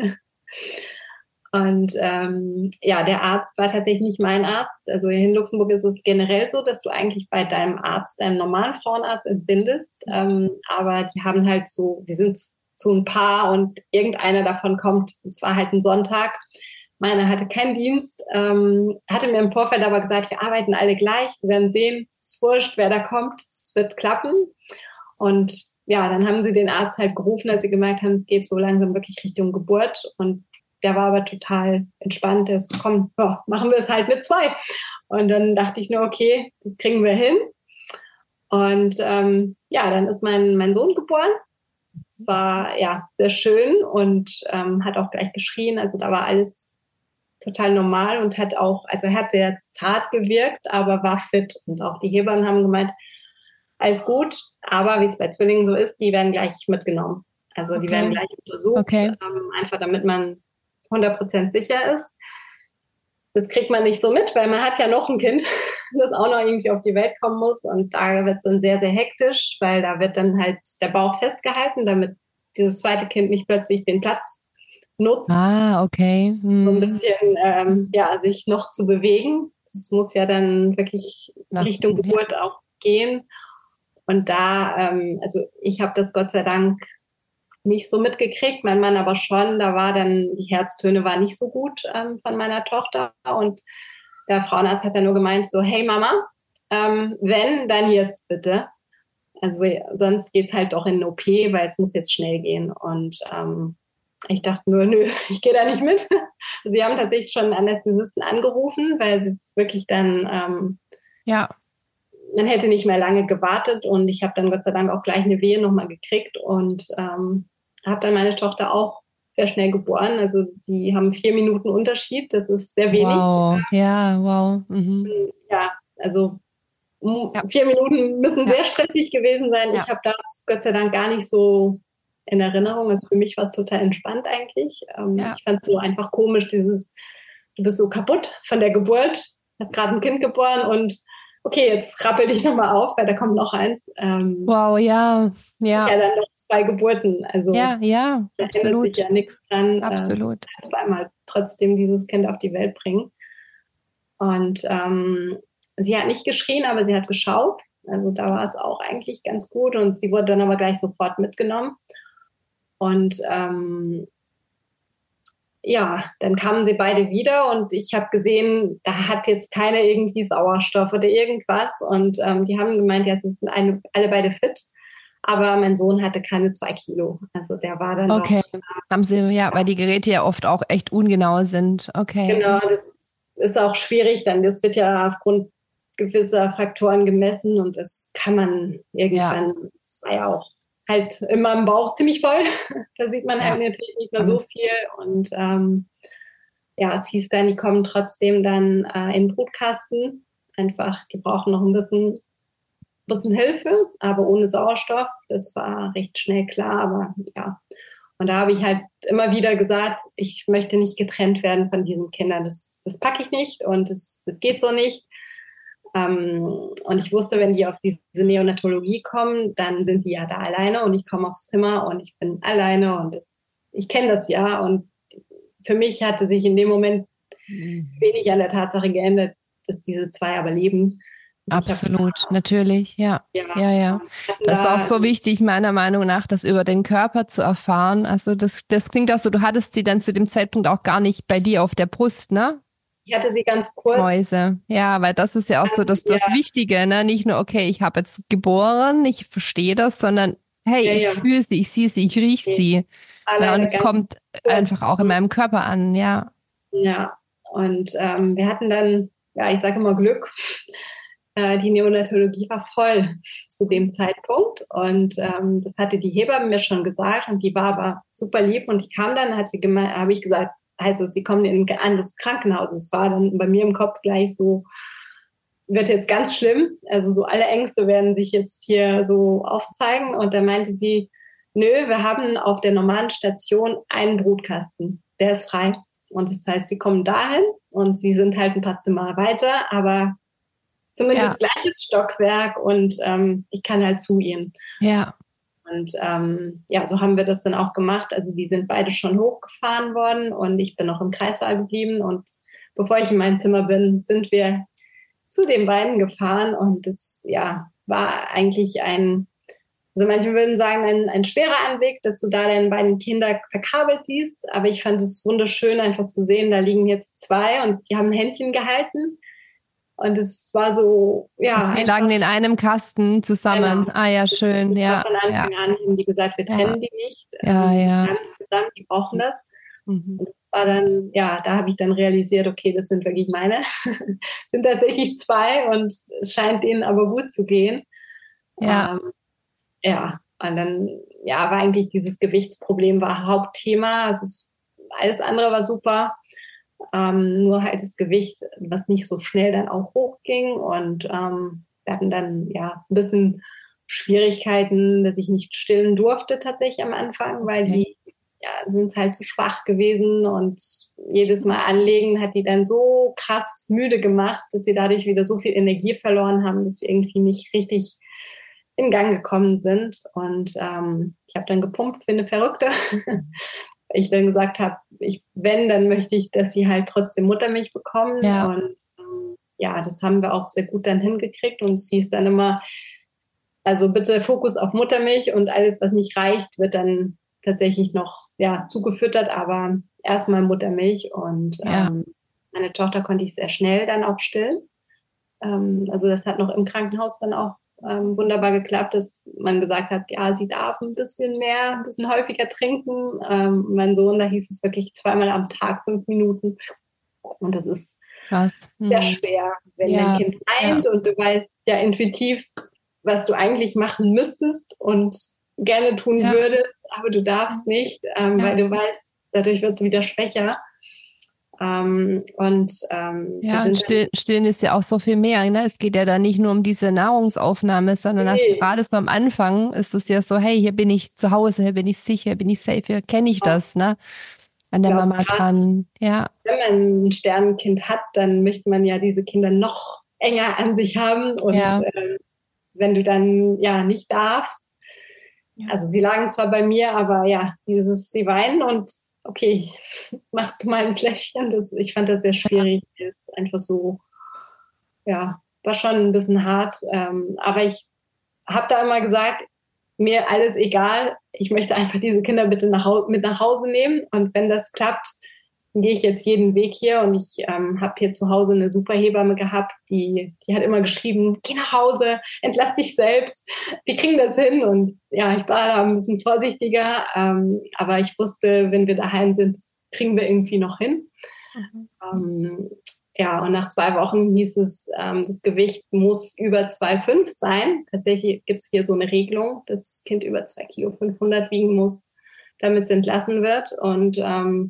Und der Arzt war tatsächlich nicht mein Arzt. Also in Luxemburg ist es generell so, dass du eigentlich bei deinem Arzt, deinem normalen Frauenarzt entbindest. Aber die haben halt die sind zu ein Paar und irgendeiner davon kommt. Es war halt ein Sonntag. Meiner hatte keinen Dienst, hatte mir im Vorfeld aber gesagt, wir arbeiten alle gleich. Sie werden sehen, es ist wurscht, wer da kommt, es wird klappen. Und ja, dann haben sie den Arzt halt gerufen, als sie gemerkt haben, es geht so langsam wirklich Richtung Geburt. Und der war aber total entspannt. Der ist, komm, machen wir es halt mit 2. Und dann dachte ich nur, okay, das kriegen wir hin. Und dann ist mein Sohn geboren. Es war ja sehr schön und hat auch gleich geschrien. Also da war alles total normal und hat auch, also er hat sehr zart gewirkt, aber war fit. Und auch die Hebammen haben gemeint, alles gut, aber wie es bei Zwillingen so ist, die werden gleich mitgenommen. Also die werden gleich untersucht, einfach damit man 100% sicher ist. Das kriegt man nicht so mit, weil man hat ja noch ein Kind, das auch noch irgendwie auf die Welt kommen muss. Und da wird es dann sehr, sehr hektisch, weil da wird dann halt der Bauch festgehalten, damit dieses zweite Kind nicht plötzlich den Platz nutzt. Okay. So ein bisschen, sich noch zu bewegen. Das muss ja dann wirklich Richtung Geburt auch gehen. Und da, also ich habe das Gott sei Dank nicht so mitgekriegt, mein Mann aber schon. Da war dann, die Herztöne waren nicht so gut von meiner Tochter. Und der Frauenarzt hat dann nur gemeint, so, hey Mama, wenn, dann jetzt bitte. Also sonst geht's halt doch in den OP, weil es muss jetzt schnell gehen. Und ich dachte nur, nö, ich gehe da nicht mit. Sie haben tatsächlich schon einen Anästhesisten angerufen, weil sie es wirklich dann, man hätte nicht mehr lange gewartet. Und ich habe dann Gott sei Dank auch gleich eine Wehe nochmal gekriegt und habe dann meine Tochter auch sehr schnell geboren. Also sie haben 4 Minuten Unterschied, das ist sehr wenig. Wow, ja, wow. Mhm. Ja, also 4 Minuten müssen sehr stressig gewesen sein. Ich habe das Gott sei Dank gar nicht so in Erinnerung. Also für mich war es total entspannt eigentlich. Ich fand es so einfach komisch, du bist so kaputt von der Geburt, hast gerade ein Kind geboren und okay, jetzt rappel dich nochmal auf, weil da kommt noch eins. Wow, ja. Ja, dann noch 2 Geburten. Also da ändert sich ja nichts dran. Absolut. Zweimal trotzdem dieses Kind auf die Welt bringen. Und sie hat nicht geschrien, aber sie hat geschaut. Also da war es auch eigentlich ganz gut. Und sie wurde dann aber gleich sofort mitgenommen. Und dann kamen sie beide wieder und ich habe gesehen, da hat jetzt keiner irgendwie Sauerstoff oder irgendwas. Und die haben gemeint, ja, sie sind alle beide fit. Aber mein Sohn hatte keine 2 Kilo. Also der war dann Okay, haben sie, weil die Geräte ja oft auch echt ungenau sind. Okay. Genau, das ist auch schwierig dann. Das wird ja aufgrund gewisser Faktoren gemessen und das kann man irgendwann, das war ja auch halt immer im Bauch ziemlich voll. Da sieht man halt natürlich nicht mehr so viel. Und es hieß dann, die kommen trotzdem dann in den Brutkasten. Einfach, die brauchen noch ein bisschen Hilfe, aber ohne Sauerstoff. Das war recht schnell klar, aber ja. Und da habe ich halt immer wieder gesagt, ich möchte nicht getrennt werden von diesen Kindern. Das packe ich nicht und das geht so nicht. Und ich wusste, wenn die auf diese Neonatologie kommen, dann sind die ja da alleine und ich komme aufs Zimmer und ich bin alleine und ich kenne das ja. Und für mich hatte sich in dem Moment wenig an der Tatsache geändert, dass diese 2 aber leben. Absolut, natürlich, ja. Das ist auch so wichtig, meiner Meinung nach, das über den Körper zu erfahren. Also das klingt auch so, du hattest sie dann zu dem Zeitpunkt auch gar nicht bei dir auf der Brust, ne? Ich hatte sie ganz kurz. Mäuse. Ja, weil das ist ja auch so das Wichtige, ne? Nicht nur, okay, ich habe jetzt geboren, ich verstehe das, sondern hey, ich fühle sie, ich sehe sie, ich rieche sie. Und es kommt einfach auch in meinem Körper an, ja. Ja, und wir hatten dann, ich sage immer Glück. Die Neonatologie war voll zu dem Zeitpunkt und das hatte die Hebamme mir schon gesagt und die war aber super lieb und ich kam dann, habe ich gesagt, heißt es, sie kommen in ein anderes Krankenhaus. Es war dann bei mir im Kopf gleich so, wird jetzt ganz schlimm, also so alle Ängste werden sich jetzt hier so aufzeigen und da meinte sie, nö, wir haben auf der normalen Station einen Brutkasten, der ist frei und das heißt, sie kommen dahin und sie sind halt ein paar Zimmer weiter, aber zumindest gleiches Stockwerk und ich kann halt zu ihnen. Ja. Und so haben wir das dann auch gemacht. Also die sind beide schon hochgefahren worden und ich bin noch im Kreissaal geblieben. Und bevor ich in meinem Zimmer bin, sind wir zu den beiden gefahren. Und das war eigentlich also manche würden sagen, ein schwerer Anblick, dass du da deine beiden Kinder verkabelt siehst. Aber ich fand es wunderschön, einfach zu sehen, da liegen jetzt 2 und die haben ein Händchen gehalten. Und es war so, Sie lagen in einem Kasten zusammen. Genau. Ah ja, schön. Das war von Anfang an, haben die gesagt, wir trennen die nicht. Wir bleiben zusammen, die brauchen das. Und das war dann, da habe ich dann realisiert, okay, das sind wirklich meine. Es sind tatsächlich 2 und es scheint denen aber gut zu gehen. Ja. Ja, und dann war eigentlich dieses Gewichtsproblem war Hauptthema. Also alles andere war super. Nur halt das Gewicht, was nicht so schnell dann auch hochging. Und wir hatten dann ein bisschen Schwierigkeiten, dass ich nicht stillen durfte tatsächlich am Anfang, weil die sind halt zu schwach gewesen und jedes Mal anlegen hat die dann so krass müde gemacht, dass sie dadurch wieder so viel Energie verloren haben, dass wir irgendwie nicht richtig in Gang gekommen sind. Und ich habe dann gepumpt wie eine Verrückte. Ich dann gesagt habe, dann möchte ich, dass sie halt trotzdem Muttermilch bekommen. Ja. Und das haben wir auch sehr gut dann hingekriegt. Und es hieß dann immer, also bitte Fokus auf Muttermilch und alles, was nicht reicht, wird dann tatsächlich noch zugefüttert, aber erstmal Muttermilch. Und meine Tochter konnte ich sehr schnell dann auch stillen. Also das hat noch im Krankenhaus dann auch wunderbar geklappt, dass man gesagt hat, sie darf ein bisschen mehr, ein bisschen häufiger trinken. Mein Sohn, da hieß es wirklich 2-mal am Tag 5 Minuten. Und das ist krass. sehr schwer, wenn dein Kind weint und du weißt intuitiv, was du eigentlich machen müsstest und gerne tun würdest, aber du darfst nicht, weil du weißt, dadurch wird es wieder schwächer. Und Stillen ist ja auch so viel mehr. Ne? Es geht ja da nicht nur um diese Nahrungsaufnahme, sondern also gerade so am Anfang ist es ja so, hey, hier bin ich zu Hause, hier bin ich sicher, bin ich safe, hier kenne ich das, ne? An der Mama dran. Ja. Wenn man ein Sternenkind hat, dann möchte man ja diese Kinder noch enger an sich haben. Und wenn du dann nicht darfst, also sie lagen zwar bei mir, aber sie weinen und okay, machst du mal ein Fläschchen? Ich fand das sehr schwierig. Das ist einfach so, war schon ein bisschen hart. Aber ich habe da immer gesagt, mir alles egal. Ich möchte einfach diese Kinder bitte mit nach Hause nehmen. Und wenn das klappt, dann gehe ich jetzt jeden Weg hier. Und ich habe hier zu Hause eine super Hebamme gehabt, die hat immer geschrieben, geh nach Hause, entlass dich selbst. Wir kriegen das hin. Und ich war da ein bisschen vorsichtiger. Aber ich wusste, wenn wir daheim sind, das kriegen wir irgendwie noch hin. Und nach 2 Wochen hieß es, das Gewicht muss über 2,5 sein. Tatsächlich gibt es hier so eine Regelung, dass das Kind über 2,5 Kilo wiegen muss, damit es entlassen wird. Und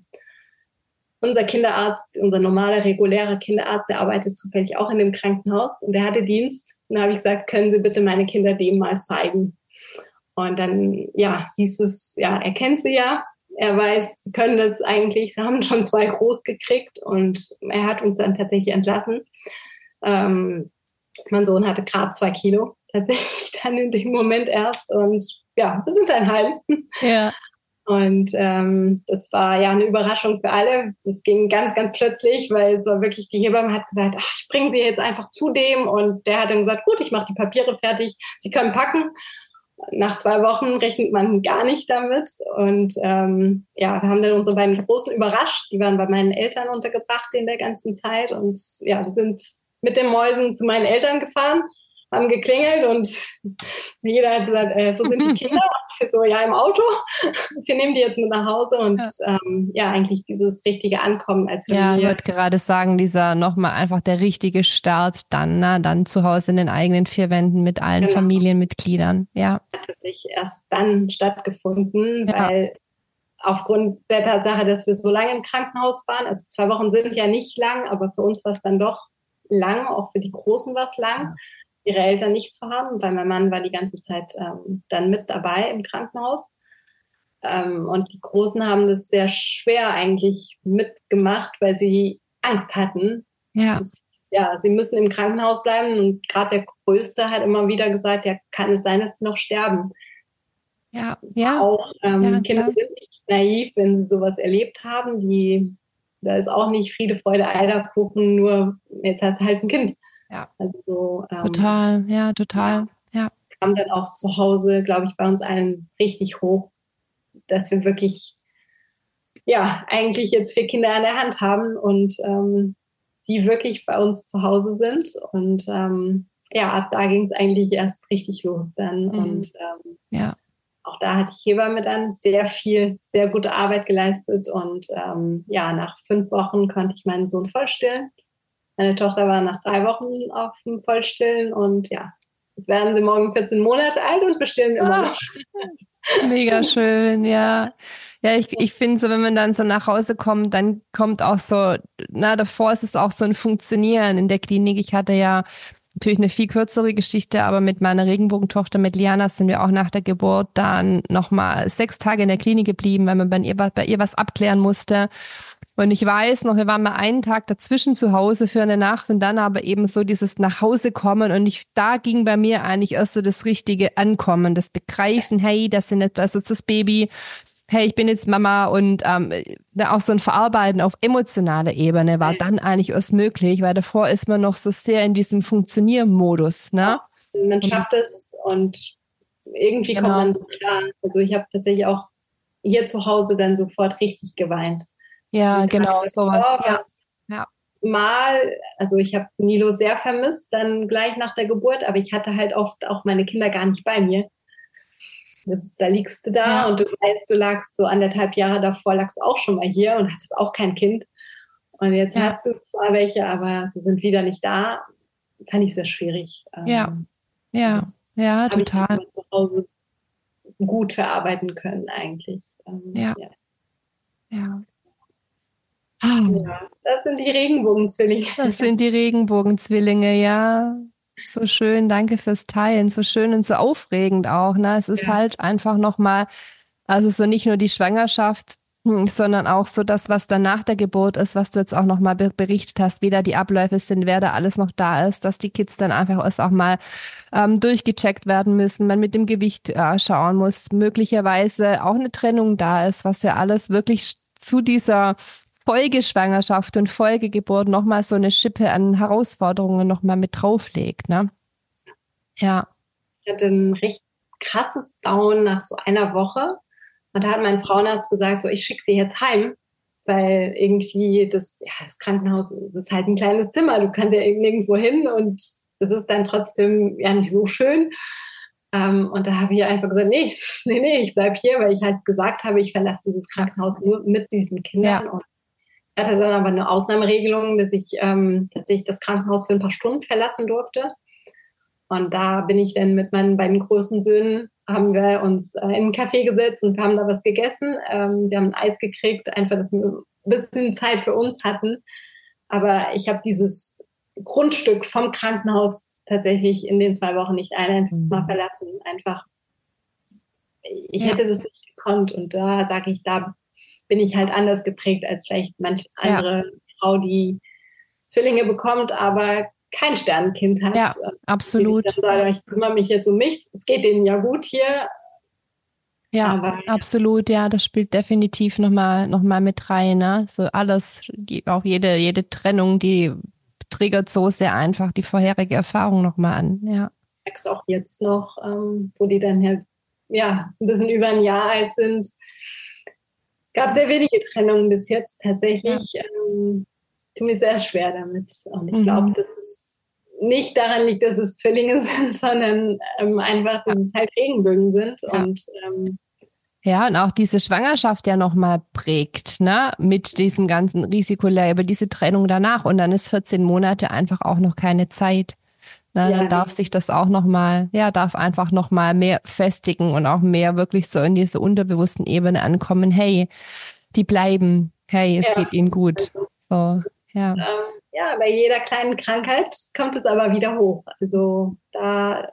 unser Kinderarzt, unser normaler, regulärer Kinderarzt, der arbeitet zufällig auch in dem Krankenhaus und der hatte Dienst. Und da habe ich gesagt, können Sie bitte meine Kinder dem mal zeigen? Und dann, hieß es, er kennt sie ja. Er weiß, sie können das eigentlich, sie haben schon 2 groß gekriegt und er hat uns dann tatsächlich entlassen. Mein Sohn hatte gerade 2 Kilo, tatsächlich dann in dem Moment erst und wir sind dann heim. Ja. Und das war eine Überraschung für alle. Das ging ganz, ganz plötzlich, weil es war wirklich, die Hebamme hat gesagt, ich bringe sie jetzt einfach zu dem und der hat dann gesagt, gut, ich mache die Papiere fertig, Sie können packen. Nach 2 Wochen rechnet man gar nicht damit. Und wir haben dann unsere beiden Großen überrascht. Die waren bei meinen Eltern untergebracht in der ganzen Zeit. Und wir sind mit den Mäusen zu meinen Eltern gefahren, haben geklingelt und jeder hat gesagt, wo sind die Kinder? Und wir so, im Auto. Wir nehmen die jetzt mit nach Hause und eigentlich dieses richtige Ankommen als Familie. Ja, ich wollte gerade sagen, dieser nochmal einfach der richtige Start dann zu Hause in den eigenen 4 Wänden mit allen Familienmitgliedern. Ja. Hat tatsächlich erst dann stattgefunden, weil aufgrund der Tatsache, dass wir so lange im Krankenhaus waren, also 2 Wochen sind ja nicht lang, aber für uns war es dann doch lang, auch für die Großen war es lang, ihre Eltern nicht zu haben, weil mein Mann war die ganze Zeit dann mit dabei im Krankenhaus. Und die Großen haben das sehr schwer eigentlich mitgemacht, weil sie Angst hatten. Ja. Sie müssen im Krankenhaus bleiben und gerade der Größte hat immer wieder gesagt, kann es sein, dass sie noch sterben. Ja. Auch Kinder sind nicht naiv, wenn sie sowas erlebt haben. Da ist auch nicht Friede, Freude, Eierkuchen, nur jetzt hast du halt ein Kind. Ja. Also so. Total. Ja. Kam dann auch zu Hause, glaube ich, bei uns allen richtig hoch, dass wir wirklich, eigentlich jetzt 4 Kinder an der Hand haben und die wirklich bei uns zu Hause sind. Und ab da ging es eigentlich erst richtig los dann. Und auch da hat die Hebamme dann sehr gute Arbeit geleistet. Und nach 5 Wochen konnte ich meinen Sohn vollstillen. Meine Tochter war nach 3 Wochen auf dem Vollstillen und Jetzt werden sie morgen 14 Monate alt und bestimmen immer noch. Mega schön, ja. Ja, ich finde so, wenn man dann so nach Hause kommt, dann kommt auch so, davor ist es auch so ein Funktionieren in der Klinik. Ich hatte ja natürlich eine viel kürzere Geschichte, aber mit meiner Regenbogentochter, mit Liana, sind wir auch nach der Geburt dann nochmal 6 Tage in der Klinik geblieben, weil man bei ihr was abklären musste. Und ich weiß noch, wir waren mal einen Tag dazwischen zu Hause für eine Nacht und dann aber eben so dieses nach Hause kommen und da ging bei mir eigentlich erst so das richtige Ankommen, das Begreifen, hey, das ist jetzt das Baby, hey, ich bin jetzt Mama und auch so ein Verarbeiten auf emotionaler Ebene war dann eigentlich erst möglich, weil davor ist man noch so sehr in diesem Funktioniermodus, ne? Man schafft es und irgendwie kommt man so klar. Also ich habe tatsächlich auch hier zu Hause dann sofort richtig geweint. Ja, genau, sowas. Ja. Mal, also ich habe Nilo sehr vermisst, dann gleich nach der Geburt, aber ich hatte halt oft auch meine Kinder gar nicht bei mir. Da liegst du da und du weißt, du lagst so 1,5 Jahre davor, lagst auch schon mal hier und hattest auch kein Kind. Und jetzt hast du zwar welche, aber sie sind wieder nicht da. Fand ich sehr schwierig. Ja, total. Ich zu Hause gut verarbeiten können eigentlich. Ja. Ja, das sind die Regenbogenzwillinge. Das sind die Regenbogenzwillinge, ja. So schön, danke fürs Teilen. So schön und so aufregend auch, ne? Es ist halt einfach nochmal, also so nicht nur die Schwangerschaft, sondern auch so das, was dann nach der Geburt ist, was du jetzt auch nochmal berichtet hast, wie da die Abläufe sind, wer da alles noch da ist, dass die Kids dann einfach erst auch mal durchgecheckt werden müssen, man mit dem Gewicht schauen muss, möglicherweise auch eine Trennung da ist, was ja alles wirklich zu dieser Folgeschwangerschaft und Folgegeburt nochmal so eine Schippe an Herausforderungen nochmal mit drauflegt, ne? Ja. Ich hatte ein recht krasses Down nach so einer Woche. Und da hat mein Frauenarzt gesagt, so, ich schicke sie jetzt heim, weil irgendwie das Krankenhaus, es ist halt ein kleines Zimmer, du kannst ja nirgendwo hin und es ist dann trotzdem ja nicht so schön. Und da habe ich einfach gesagt, nee, ich bleib hier, weil ich halt gesagt habe, ich verlasse dieses Krankenhaus nur mit diesen Kindern. Ja. Und ich hatte dann aber eine Ausnahmeregelung, dass ich tatsächlich das Krankenhaus für ein paar Stunden verlassen durfte. Und da bin ich dann mit meinen beiden großen Söhnen, haben wir uns in einen Café gesetzt und wir haben da was gegessen. Sie haben ein Eis gekriegt, einfach, dass wir ein bisschen Zeit für uns hatten. Aber ich habe dieses Grundstück vom Krankenhaus tatsächlich in den 2 Wochen nicht ein einziges Mal verlassen. Einfach, ich hätte das nicht gekonnt. Und da sage ich, da bin ich halt anders geprägt als vielleicht manch andere Frau, die Zwillinge bekommt, aber kein Sternenkind hat. Ja, absolut. Ich kümmere mich jetzt um mich. Es geht denen ja gut hier. Ja, aber, absolut. Ja, das spielt definitiv nochmal mit rein. Ne? So alles, auch jede Trennung, die triggert so sehr einfach die vorherige Erfahrung nochmal an. Ja. Ich merke es auch jetzt noch, wo die dann ein bisschen über ein Jahr alt sind. Es gab sehr wenige Trennungen bis jetzt tatsächlich. Ja. Tut mir sehr schwer damit. Und ich glaube, dass es nicht daran liegt, dass es Zwillinge sind, sondern einfach, dass es halt Regenbögen sind. Ja. Und auch diese Schwangerschaft ja nochmal prägt, ne? Mit diesem ganzen Risikolabel, diese Trennung danach. Und dann ist 14 Monate einfach auch noch keine Zeit. Ne? Dann darf sich das auch nochmal, darf einfach nochmal mehr festigen und auch mehr wirklich so in diese unterbewussten Ebene ankommen. Hey, die bleiben. Hey, es geht ihnen gut. So. Ja. Bei jeder kleinen Krankheit kommt es aber wieder hoch. Also da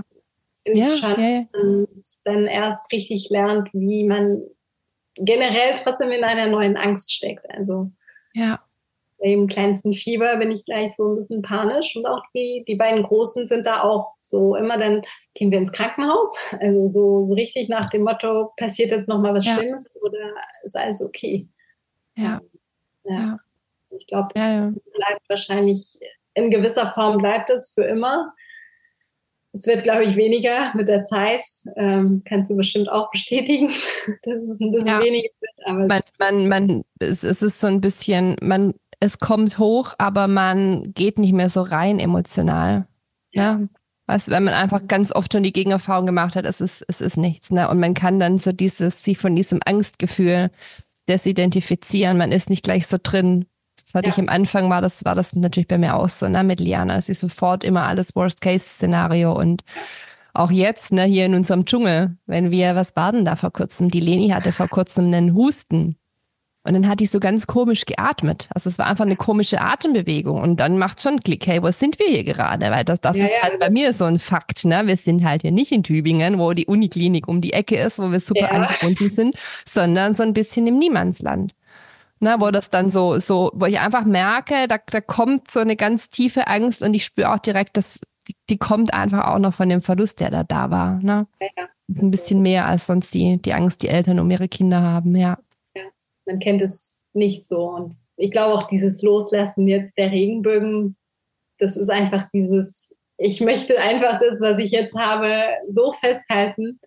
dann erst richtig lernt, wie man generell trotzdem in einer neuen Angst steckt. Also bei dem kleinsten Fieber bin ich gleich so ein bisschen panisch und auch die beiden Großen sind da auch so immer, dann gehen wir ins Krankenhaus. Also so richtig nach dem Motto, passiert jetzt nochmal was Schlimmes oder ist alles okay? Ja. Ich glaube, das bleibt wahrscheinlich, in gewisser Form bleibt es für immer. Es wird, glaube ich, weniger mit der Zeit. Kannst du bestimmt auch bestätigen, dass es ein bisschen weniger wird. Aber es ist so ein bisschen, es kommt hoch, aber man geht nicht mehr so rein emotional. Ja. Weißt du, wenn man einfach ganz oft schon die Gegenerfahrung gemacht hat, es ist nichts. Ne? Und man kann dann so sich von diesem Angstgefühl desidentifizieren. Man ist nicht gleich so drin. Das hatte ich am Anfang, war das natürlich bei mir auch so, ne, mit Liana. Es ist sofort immer alles Worst-Case-Szenario. Und auch jetzt, ne, hier in unserem Dschungel, was war denn da vor kurzem? Die Leni hatte vor kurzem einen Husten. Und dann hat die so ganz komisch geatmet. Also es war einfach eine komische Atembewegung. Und dann macht schon Klick, hey, wo sind wir hier gerade? Weil das ist halt bei mir so ein Fakt, ne? Wir sind halt hier nicht in Tübingen, wo die Uniklinik um die Ecke ist, wo wir super angebunden sind, sondern so ein bisschen im Niemandsland. Ne, wo das dann so, wo ich einfach merke, da kommt so eine ganz tiefe Angst und ich spüre auch direkt, dass die kommt einfach auch noch von dem Verlust, der da war. Ne? Das ist ein bisschen mehr als sonst die Angst, die Eltern um ihre Kinder haben, ja. Man kennt es nicht so. Und ich glaube auch dieses Loslassen jetzt der Regenbögen, das ist einfach dieses, ich möchte einfach das, was ich jetzt habe, so festhalten.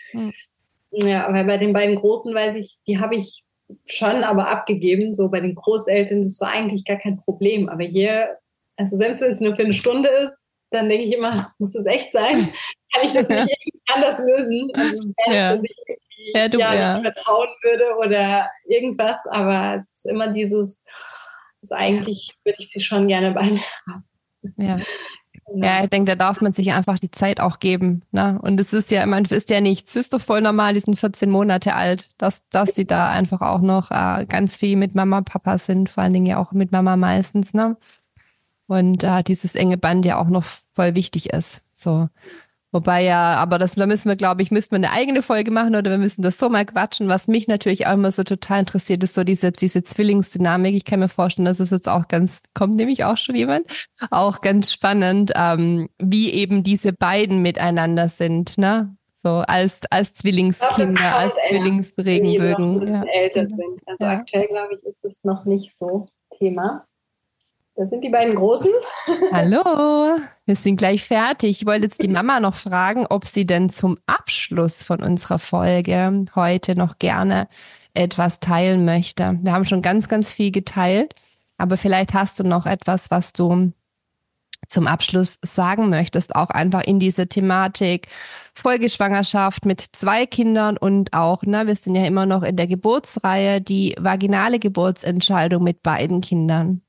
Ja, aber bei den beiden Großen weiß ich, die habe ich schon aber abgegeben, so bei den Großeltern, das war eigentlich gar kein Problem. Aber hier, also selbst wenn es nur für eine Stunde ist, dann denke ich immer, muss das echt sein? Kann ich das nicht irgendwie anders lösen? Also es ist gar nicht, dass ich irgendwie nicht vertrauen würde oder irgendwas, aber es ist immer dieses, also eigentlich würde ich sie schon gerne bei mir haben. Ja. Genau. Ja, ich denke, da darf man sich einfach die Zeit auch geben. Ne? Und es ist ja, man ist ja nichts. Es ist doch voll normal, die sind 14 Monate alt, dass sie da einfach auch noch ganz viel mit Mama, Papa sind, vor allen Dingen ja auch mit Mama meistens. Ne? Und dieses enge Band ja auch noch voll wichtig ist. So. Wobei aber da müssen wir eine eigene Folge machen oder wir müssen das so mal quatschen. Was mich natürlich auch immer so total interessiert, ist so diese Zwillingsdynamik. Ich kann mir vorstellen, das ist jetzt auch kommt nämlich auch schon jemand, auch ganz spannend, wie eben diese beiden miteinander sind, ne? So als Zwillingskinder, als Zwillingsregenbögen. Die noch ein bisschen älter sind. Also aktuell, glaube ich, ist es noch nicht so Thema. Das sind die beiden Großen. Hallo, wir sind gleich fertig. Ich wollte jetzt die Mama noch fragen, ob sie denn zum Abschluss von unserer Folge heute noch gerne etwas teilen möchte. Wir haben schon ganz, ganz viel geteilt, aber vielleicht hast du noch etwas, was du zum Abschluss sagen möchtest, auch einfach in diese Thematik Folgeschwangerschaft mit 2 Kindern und auch, wir sind ja immer noch in der Geburtsreihe, die vaginale Geburtsentscheidung mit beiden Kindern.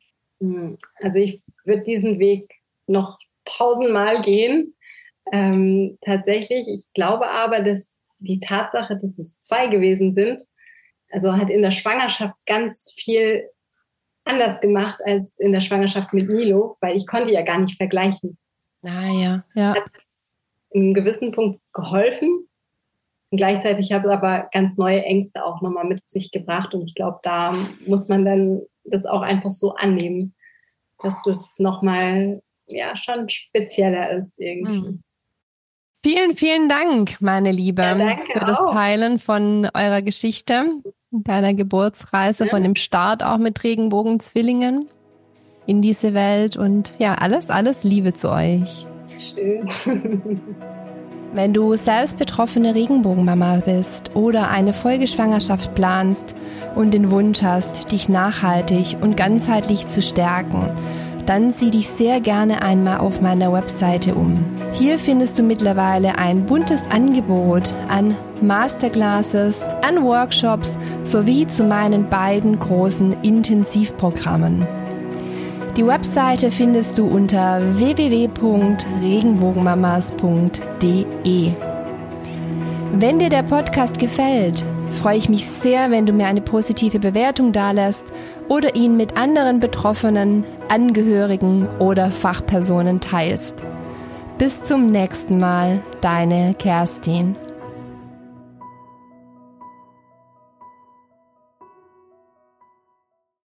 Also ich würde diesen Weg noch 1000-mal gehen. Tatsächlich, ich glaube aber, dass die Tatsache, dass es 2 gewesen sind, also hat in der Schwangerschaft ganz viel anders gemacht als in der Schwangerschaft mit Nilo, weil ich konnte ja gar nicht vergleichen. Ja. Hat in einem gewissen Punkt geholfen. Und gleichzeitig habe ich aber ganz neue Ängste auch nochmal mit sich gebracht. Und ich glaube, da muss man dann das auch einfach so annehmen, dass das nochmal schon spezieller ist irgendwie. Vielen, vielen Dank, meine Liebe, für das Teilen von eurer Geschichte, deiner Geburtsreise, von dem Start auch mit Regenbogenzwillingen in diese Welt und alles Liebe zu euch. Schön. Wenn du selbst betroffene Regenbogenmama bist oder eine Folgeschwangerschaft planst und den Wunsch hast, dich nachhaltig und ganzheitlich zu stärken, dann sieh dich sehr gerne einmal auf meiner Webseite um. Hier findest du mittlerweile ein buntes Angebot an Masterclasses, an Workshops sowie zu meinen beiden großen Intensivprogrammen. Die Webseite findest du unter www.regenbogenmamas.de. Wenn dir der Podcast gefällt, freue ich mich sehr, wenn du mir eine positive Bewertung dalässt oder ihn mit anderen Betroffenen, Angehörigen oder Fachpersonen teilst. Bis zum nächsten Mal, deine Kerstin.